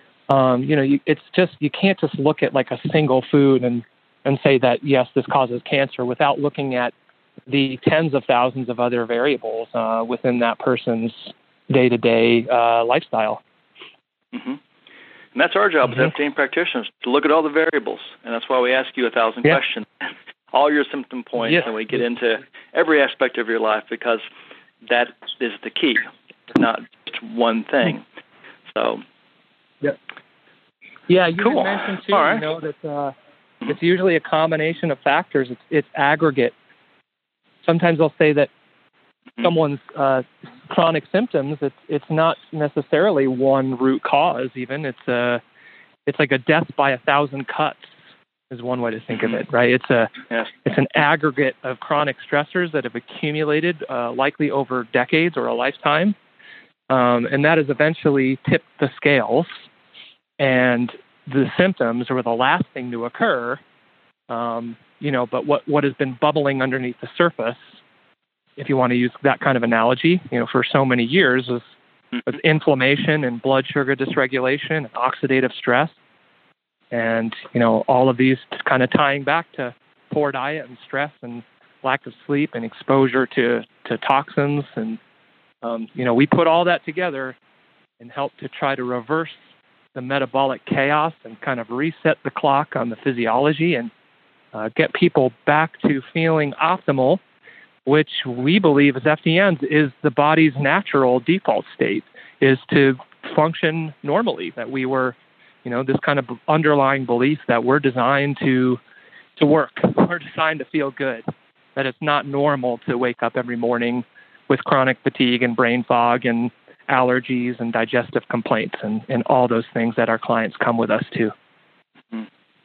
um, you know, you, it's just, you can't just look at like a single food and, and say that, yes, this causes cancer without looking at the tens of thousands of other variables uh, within that person's day-to-day uh, lifestyle. Mm-hmm. And that's our job mm-hmm. as F D A practitioners, to look at all the variables. And that's why we ask you a thousand yeah. questions, all your symptom points, yeah. and we get into every aspect of your life, because that is the key. It's not just one thing. So, yeah. Yeah, you cool. mentioned, too, all right. you know, that uh, it's usually a combination of factors. It's, it's aggregate. Sometimes they'll say that mm-hmm. someone's uh, chronic symptoms, it's it's not necessarily one root cause. Even it's a it's like a death by a thousand cuts is one way to think of it, right? It's a yes. it's an aggregate of chronic stressors that have accumulated, uh, likely over decades or a lifetime, um, and that has eventually tipped the scales. And the symptoms were the last thing to occur, um, you know. But what what has been bubbling underneath the surface, if you want to use that kind of analogy, you know, for so many years was, was inflammation and blood sugar dysregulation and oxidative stress. And, you know, all of these kind of tying back to poor diet and stress and lack of sleep and exposure to, to toxins. And, um, you know, we put all that together and help to try to reverse the metabolic chaos and kind of reset the clock on the physiology and uh, get people back to feeling optimal, which we believe as F D Ns is the body's natural default state, is to function normally, that we were, you know, this kind of underlying belief that we're designed to to work, we're designed to feel good, that it's not normal to wake up every morning with chronic fatigue and brain fog and allergies and digestive complaints and, and all those things that our clients come with us to. Mm-hmm.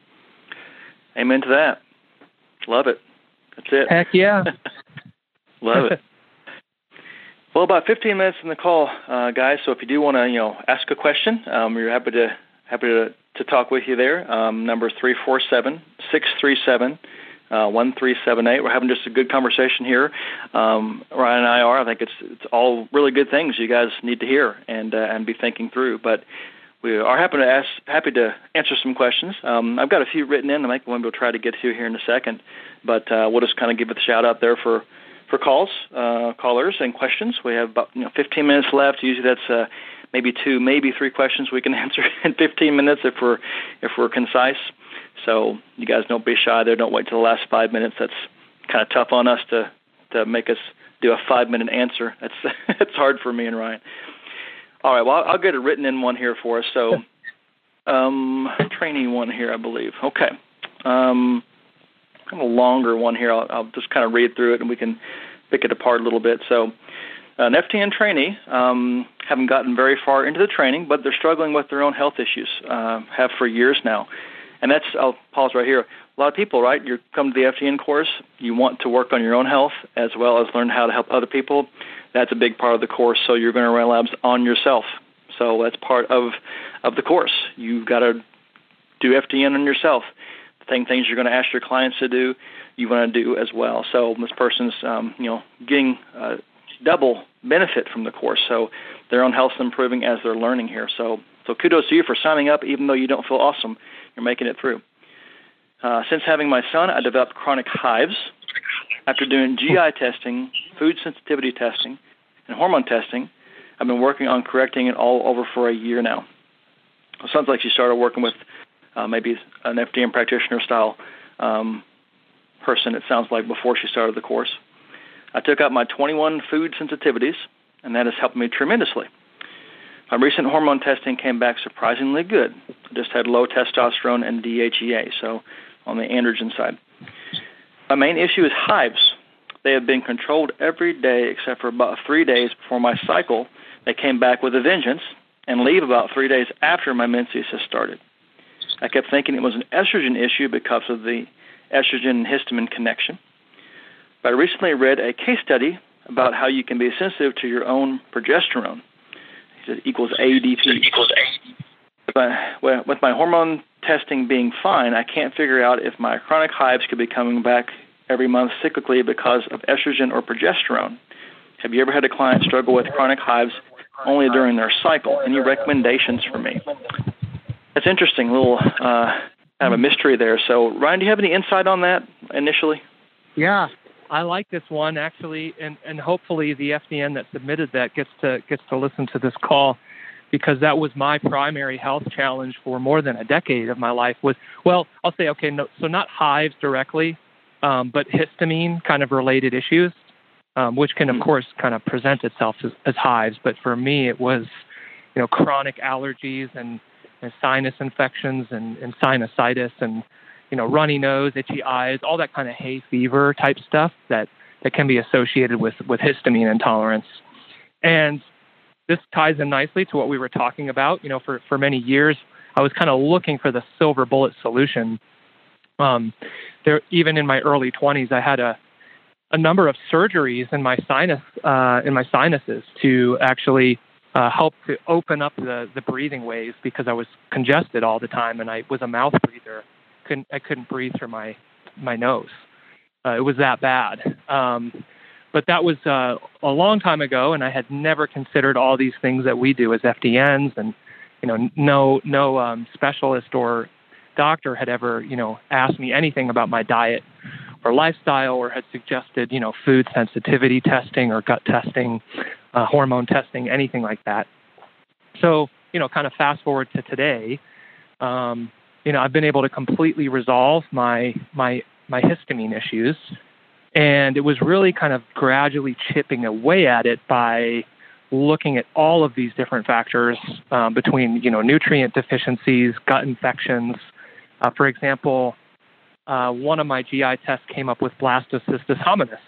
Amen to that. Love it. That's it. Heck yeah. Love it. Well, about fifteen minutes in the call, uh, guys. So if you do want to, you know, ask a question, um, we're happy to happy to, to talk with you there. Um, number three four seven, six three seven, one three seven eight. We're having just a good conversation here. Um, Ryan and I are. I think it's it's all really good things you guys need to hear and uh, and be thinking through. But we are happy to ask, happy to answer some questions. Um, I've got a few written in. I might we'll try to get to here in a second, but uh, we'll just kind of give it a shout out there for. For calls, uh, callers, and questions. We have about you know fifteen minutes left. Usually that's uh, maybe two, maybe three questions we can answer in fifteen minutes if we're if we're concise. So you guys don't be shy there. Don't wait till the last five minutes. That's kind of tough on us to to make us do a five minute answer. That's it's hard for me and Ryan. All right. Well, I'll get a written in one here for us. So um, training one here, I believe. Okay. Um, kind of a longer one here. I'll, I'll just kind of read through it and we can pick it apart a little bit. So an F T N trainee, um, haven't gotten very far into the training, but they're struggling with their own health issues, uh, have for years now. And that's, I'll pause right here. A lot of people, right, you come to the F T N course, you want to work on your own health as well as learn how to help other people. That's a big part of the course, so you're going to run labs on yourself. So that's part of, of the course. You've got to do F T N on yourself. Same things you're going to ask your clients to do, you want to do as well. So this person's, um, you know, getting uh, double benefit from the course. So their own health's improving as they're learning here. So, so kudos to you for signing up, even though you don't feel awesome. You're making it through. Uh, since having my son, I developed chronic hives. After doing G I testing, food sensitivity testing, and hormone testing, I've been working on correcting it all over for a year now. It sounds like she started working with Uh, maybe an F T N practitioner-style um, person, it sounds like, before she started the course. I took out my twenty-one food sensitivities, and that has helped me tremendously. My recent hormone testing came back surprisingly good. I just had low testosterone and D H E A, so on the androgen side. My main issue is hives. They have been controlled every day except for about three days before my cycle. They came back with a vengeance and leave about three days after my menses has started. I kept thinking it was an estrogen issue because of the estrogen and histamine connection. But I recently read a case study about how you can be sensitive to your own progesterone. It equals A D P. Equals A. With my hormone testing being fine, I can't figure out if my chronic hives could be coming back every month cyclically because of estrogen or progesterone. Have you ever had a client struggle with chronic hives only during their cycle? Any recommendations for me? That's interesting, a little uh, kind of a mystery there. So, Ryan, do you have any insight on that initially? Yeah, I like this one actually, and, and hopefully the F D N that submitted that gets to gets to listen to this call, because that was my primary health challenge for more than a decade of my life. Was well, I'll say okay, no, so not hives directly, um, but histamine kind of related issues, um, which can of course kind of present itself as, as hives. But for me, it was you know chronic allergies and and sinus infections and, and sinusitis and, you know, runny nose, itchy eyes, all that kind of hay fever type stuff that, that can be associated with, with histamine intolerance. And this ties in nicely to what we were talking about. You know, for, for many years, I was kind of looking for the silver bullet solution. Um, there, even in my early twenties, I had a, a number of surgeries in my sinus, uh, in my sinuses to actually Uh, helped to open up the, the breathing ways because I was congested all the time and I was a mouth breather. Couldn't I couldn't breathe through my my nose. Uh, it was that bad. Um, but that was uh, a long time ago, and I had never considered all these things that we do as F D Ns, and you know, no no um, specialist or doctor had ever you know asked me anything about my diet or lifestyle, or had suggested you know food sensitivity testing or gut testing. Uh, hormone testing, anything like that. So, you know, kind of fast forward to today, um, you know, I've been able to completely resolve my my my histamine issues, and it was really kind of gradually chipping away at it by looking at all of these different factors um, between, you know, nutrient deficiencies, gut infections. Uh, for example, uh, one of my G I tests came up with blastocystis hominis.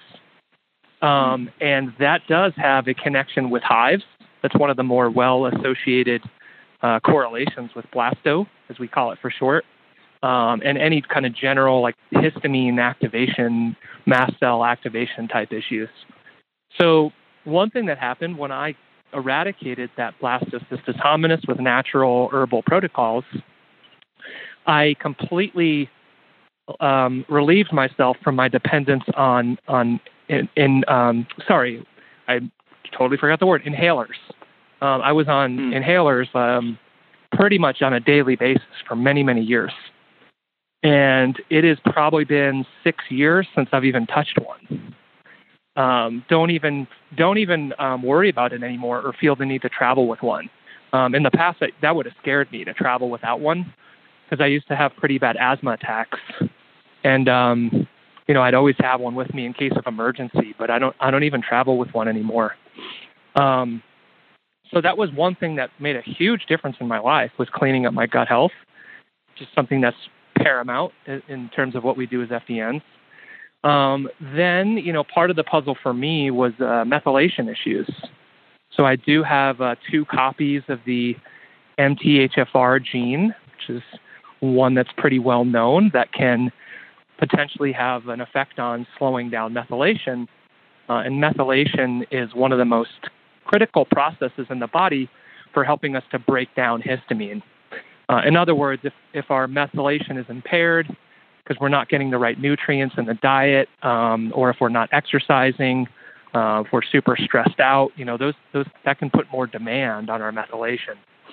Um, and that does have a connection with hives. That's one of the more well-associated uh, correlations with blasto, as we call it for short, um, and any kind of general like histamine activation, mast cell activation type issues. So one thing that happened when I eradicated that Blastocystis hominis with natural herbal protocols, I completely um, relieved myself from my dependence on on in, in um, sorry, I totally forgot the word inhalers. Um, I was on mm. inhalers um, pretty much on a daily basis for many, many years. And it has probably been six years since I've even touched one. Um, don't even don't even um, worry about it anymore or feel the need to travel with one. Um, in the past, that, that would have scared me to travel without one because I used to have pretty bad asthma attacks. And, um, you know, I'd always have one with me in case of emergency, but I don't I don't even travel with one anymore. Um So that was one thing that made a huge difference in my life, was cleaning up my gut health, just something that's paramount in terms of what we do as F D Ns. Um, then, you know, part of the puzzle for me was uh, methylation issues. So I do have uh, two copies of the M T H F R gene, which is one that's pretty well known that can potentially have an effect on slowing down methylation. Uh, and methylation is one of the most critical processes in the body for helping us to break down histamine. Uh, in other words, if, if our methylation is impaired because we're not getting the right nutrients in the diet, um, or if we're not exercising, uh, if we're super stressed out, you know, those those that can put more demand on our methylation.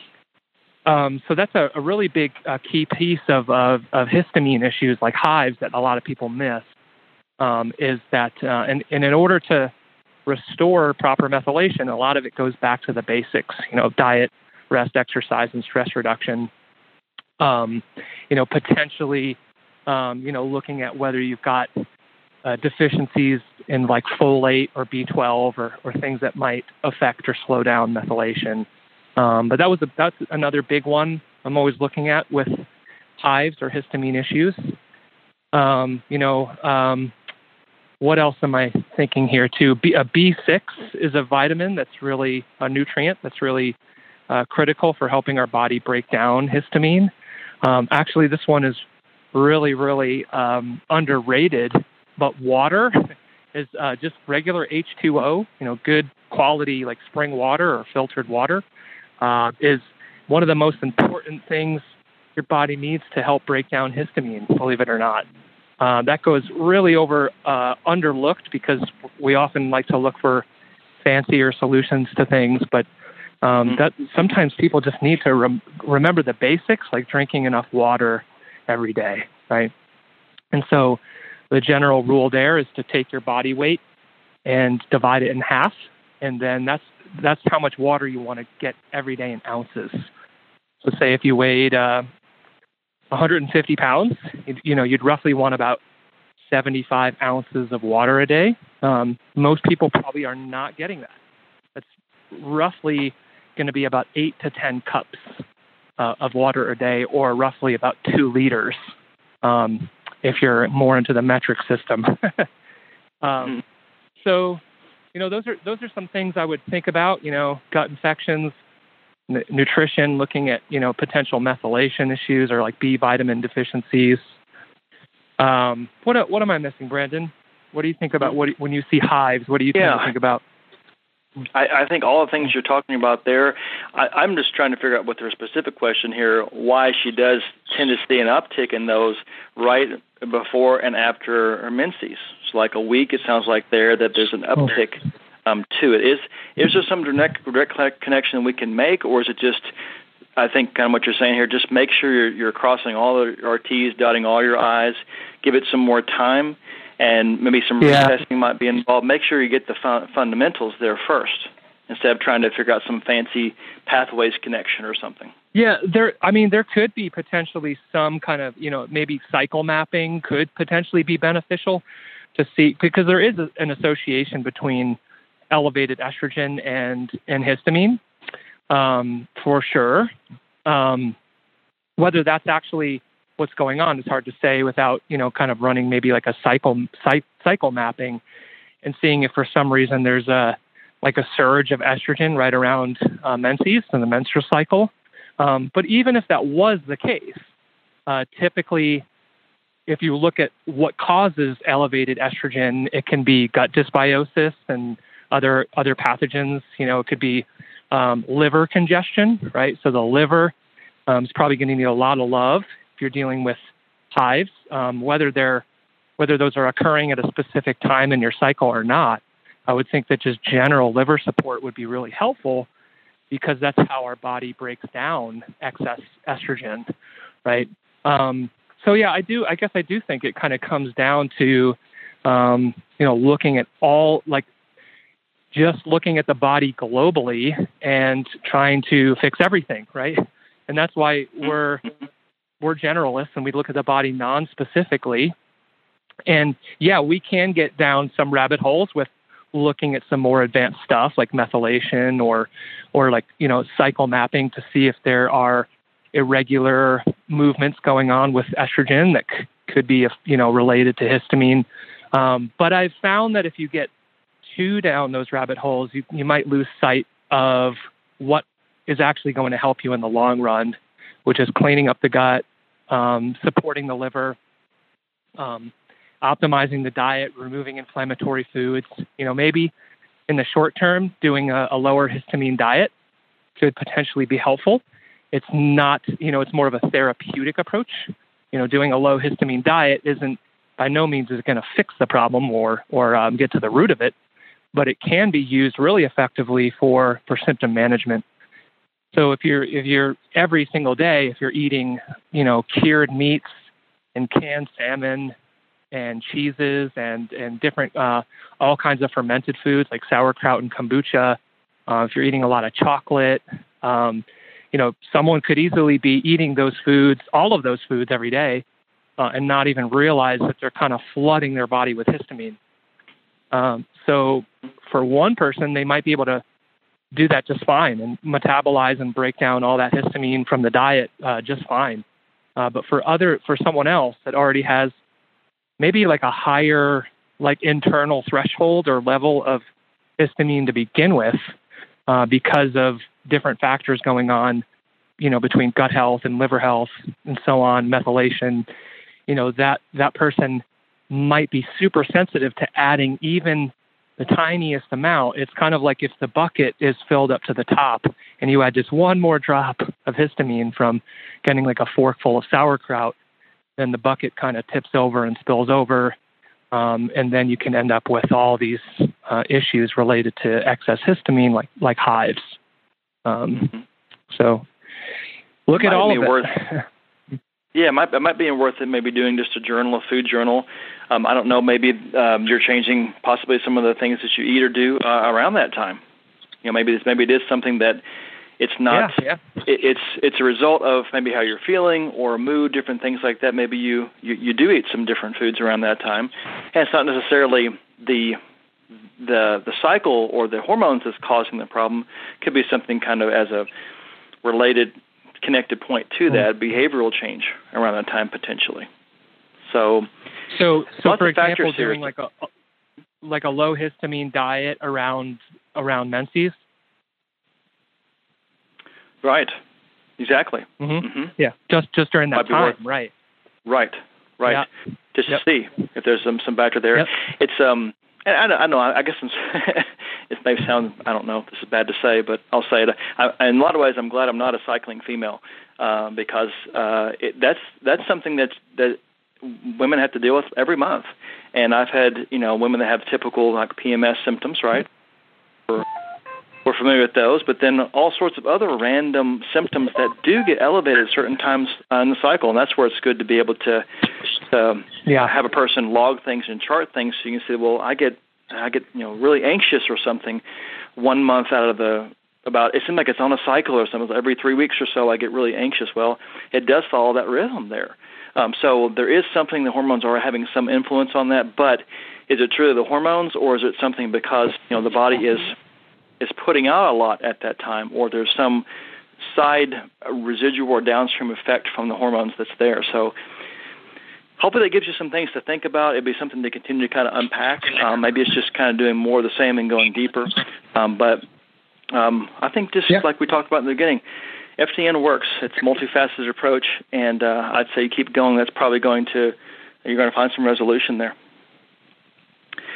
Um, so that's a, a really big uh, key piece of, of of histamine issues like hives that a lot of people miss. Um, is that uh, and, and in order to restore proper methylation, a lot of it goes back to the basics, you know, diet, rest, exercise, and stress reduction. Um, you know, potentially, um, you know, looking at whether you've got uh, deficiencies in like folate or B twelve or, or things that might affect or slow down methylation. Um, but that was a, that's another big one I'm always looking at with hives or histamine issues. Um, you know, um, what else am I thinking here too? B, a B six is a vitamin that's really a nutrient that's really uh, critical for helping our body break down histamine. Um, actually, this one is really, really um, underrated, but water is uh, just regular H two O, you know, good quality like spring water or filtered water uh, is one of the most important things your body needs to help break down histamine, believe it or not. Uh, that goes really over uh, underlooked because we often like to look for fancier solutions to things, but um, that sometimes people just need to rem- remember the basics, like drinking enough water every day, right? And so the general rule there is to take your body weight and divide it in half, and then that's that's how much water you want to get every day in ounces. So say if you weighed uh, one hundred fifty pounds, you, you know, you'd roughly want about seventy-five ounces of water a day. Um, most people probably are not getting that. That's roughly going to be about eight to ten cups uh, of water a day, or roughly about two liters um, if you're more into the metric system. um, so, you know, those are those are some things I would think about. You know, gut infections, n- nutrition, looking at you know potential methylation issues or like B vitamin deficiencies. Um, what what am I missing, Brandon? What do you think about what when you see hives? What do you yeah. tend to think about? I, I think all the things you're talking about there, I, I'm just trying to figure out with her specific question here, why she does tend to see an uptick in those right before and after her menses. So like a week, it sounds like there that there's an uptick um, to it. Is is there some direct, direct connection we can make, or is it just, I think kind of what you're saying here, just make sure you're, you're crossing all your T's, dotting all your I's, give it some more time, and maybe some yeah. retesting might be involved. Make sure you get the fun- fundamentals there first, instead of trying to figure out some fancy pathways connection or something. Yeah, there. I mean, there could be potentially some kind of, you know, maybe cycle mapping could potentially be beneficial to see, because there is a, an association between elevated estrogen and, and histamine, um, for sure. Um, whether that's actually what's going on is hard to say without, you know, kind of running maybe like a cycle cycle mapping and seeing if for some reason there's a like a surge of estrogen right around uh, menses and the menstrual cycle. Um, but even if that was the case, uh, typically, if you look at what causes elevated estrogen, it can be gut dysbiosis and other other pathogens. You know, it could be um, liver congestion, right? So the liver um, is probably going to need a lot of love if you're dealing with hives, um, whether they're whether those are occurring at a specific time in your cycle or not. I would think that just general liver support would be really helpful, because that's how our body breaks down excess estrogen, right? Um, so yeah, I do. I guess I do think it kind of comes down to, um, you know, looking at all, like, just looking at the body globally and trying to fix everything, right? And that's why we're we're generalists and we look at the body non-specifically. And yeah, we can get down some rabbit holes with looking at some more advanced stuff like methylation or, or like, you know, cycle mapping to see if there are irregular movements going on with estrogen that c- could be, you know, related to histamine. Um, but I've found that if you get too down those rabbit holes, you, you might lose sight of what is actually going to help you in the long run, which is cleaning up the gut, um, supporting the liver, um, optimizing the diet, removing inflammatory foods. You know, maybe in the short term, doing a, a lower histamine diet could potentially be helpful. It's not, you know, it's more of a therapeutic approach. You know, doing a low histamine diet isn't, by no means is going to fix the problem or, or um, get to the root of it, but it can be used really effectively for, for symptom management. So if you're, if you're every single day, if you're eating, you know, cured meats and canned salmon and cheeses and, and different, uh, all kinds of fermented foods like sauerkraut and kombucha, uh, if you're eating a lot of chocolate, um, you know, someone could easily be eating those foods, all of those foods every day, uh, and not even realize that they're kind of flooding their body with histamine. Um, so for one person, they might be able to do that just fine and metabolize and break down all that histamine from the diet uh, just fine. Uh, but for other, for someone else that already has maybe like a higher, like internal threshold or level of histamine to begin with, uh, because of different factors going on, you know, between gut health and liver health and so on, methylation, you know, that, that person might be super sensitive to adding even the tiniest amount. It's kind of like if the bucket is filled up to the top and you add just one more drop of histamine from getting like a forkful of sauerkraut, then the bucket kind of tips over and spills over. Um, and then you can end up with all these uh, issues related to excess histamine, like, like hives. Um, mm-hmm. So look at all of it. Worth, yeah, it might, it might be worth it maybe doing just a journal, a food journal. Um, I don't know, maybe um, you're changing possibly some of the things that you eat or do uh, around that time. You know, maybe it's, maybe it is something that it's not, yeah, yeah. It, it's it's a result of maybe how you're feeling or mood, different things like that. Maybe you, you, you do eat some different foods around that time. And it's not necessarily the the the cycle or the hormones that's causing the problem. It could be something kind of as a related, connected point to that, behavioral change around that time potentially. So, so, so for example, doing like a like a low histamine diet around around menses. Right. Exactly. Mm-hmm. Mm-hmm. Yeah. Just just during that time. Worth, right. Right. Right. Yeah. Just yep. to see if there's some some factor there. Yep. It's um. And I, I know. I guess it may sound. I don't know if this is bad to say, but I'll say it. I, in a lot of ways, I'm glad I'm not a cycling female uh, because uh, it, that's that's something that's that women have to deal with every month. And I've had you know women that have typical like P M S symptoms, right? We're, we're familiar with those, but then all sorts of other random symptoms that do get elevated at certain times in the cycle, and that's where it's good to be able to. to yeah. have a person log things and chart things so you can say, well, I get, I get, you know, really anxious or something one month out of the, about, it seems like it's on a cycle or something. Every three weeks or so I get really anxious. Well, it does follow that rhythm there. Um, so there is something, the hormones are having some influence on that, but is it truly the hormones or is it something because, you know, the body is, is putting out a lot at that time or there's some side residual or downstream effect from the hormones that's there. So hopefully that gives you some things to think about. It'd be something to continue to kind of unpack. Um, maybe it's just kind of doing more of the same and going deeper. Um, but um, I think just yeah. like we talked about in the beginning, F T N works. It's a multifaceted approach, and uh, I'd say keep going. That's probably going to, you're going to find some resolution there.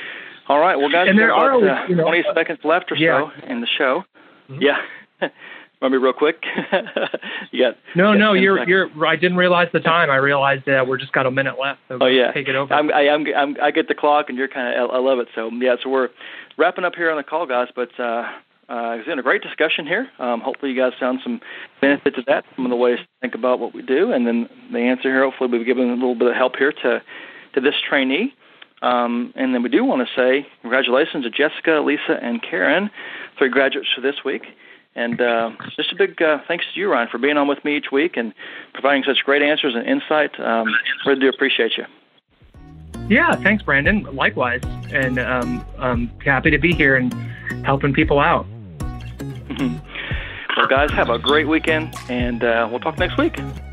All right. Well, guys, and there are about, always, uh, you know, twenty seconds left or yeah. so in the show. Mm-hmm. Yeah. Want me real quick? you got, no, you got no, you're, seconds. you're, I didn't realize the time. I realized that uh, we're just got a minute left. So oh, yeah. Take it over. I'm, I, I'm, I'm, I get the clock, and you're kind of, I love it. So, yeah, so we're wrapping up here on the call, guys, but uh, uh, it's been a great discussion here. Um, hopefully you guys found some benefit to that, some of the ways to think about what we do, and then the answer here, hopefully we've given a little bit of help here to, to this trainee. Um, and then we do want to say congratulations to Jessica, Lisa, and Karen, three graduates for this week. And uh, just a big uh, thanks to you, Ryan, for being on with me each week and providing such great answers and insight. Um, really do appreciate you. Yeah, thanks, Brandon. Likewise. And um, I'm happy to be here and helping people out. Well, guys, have a great weekend, and uh, we'll talk next week.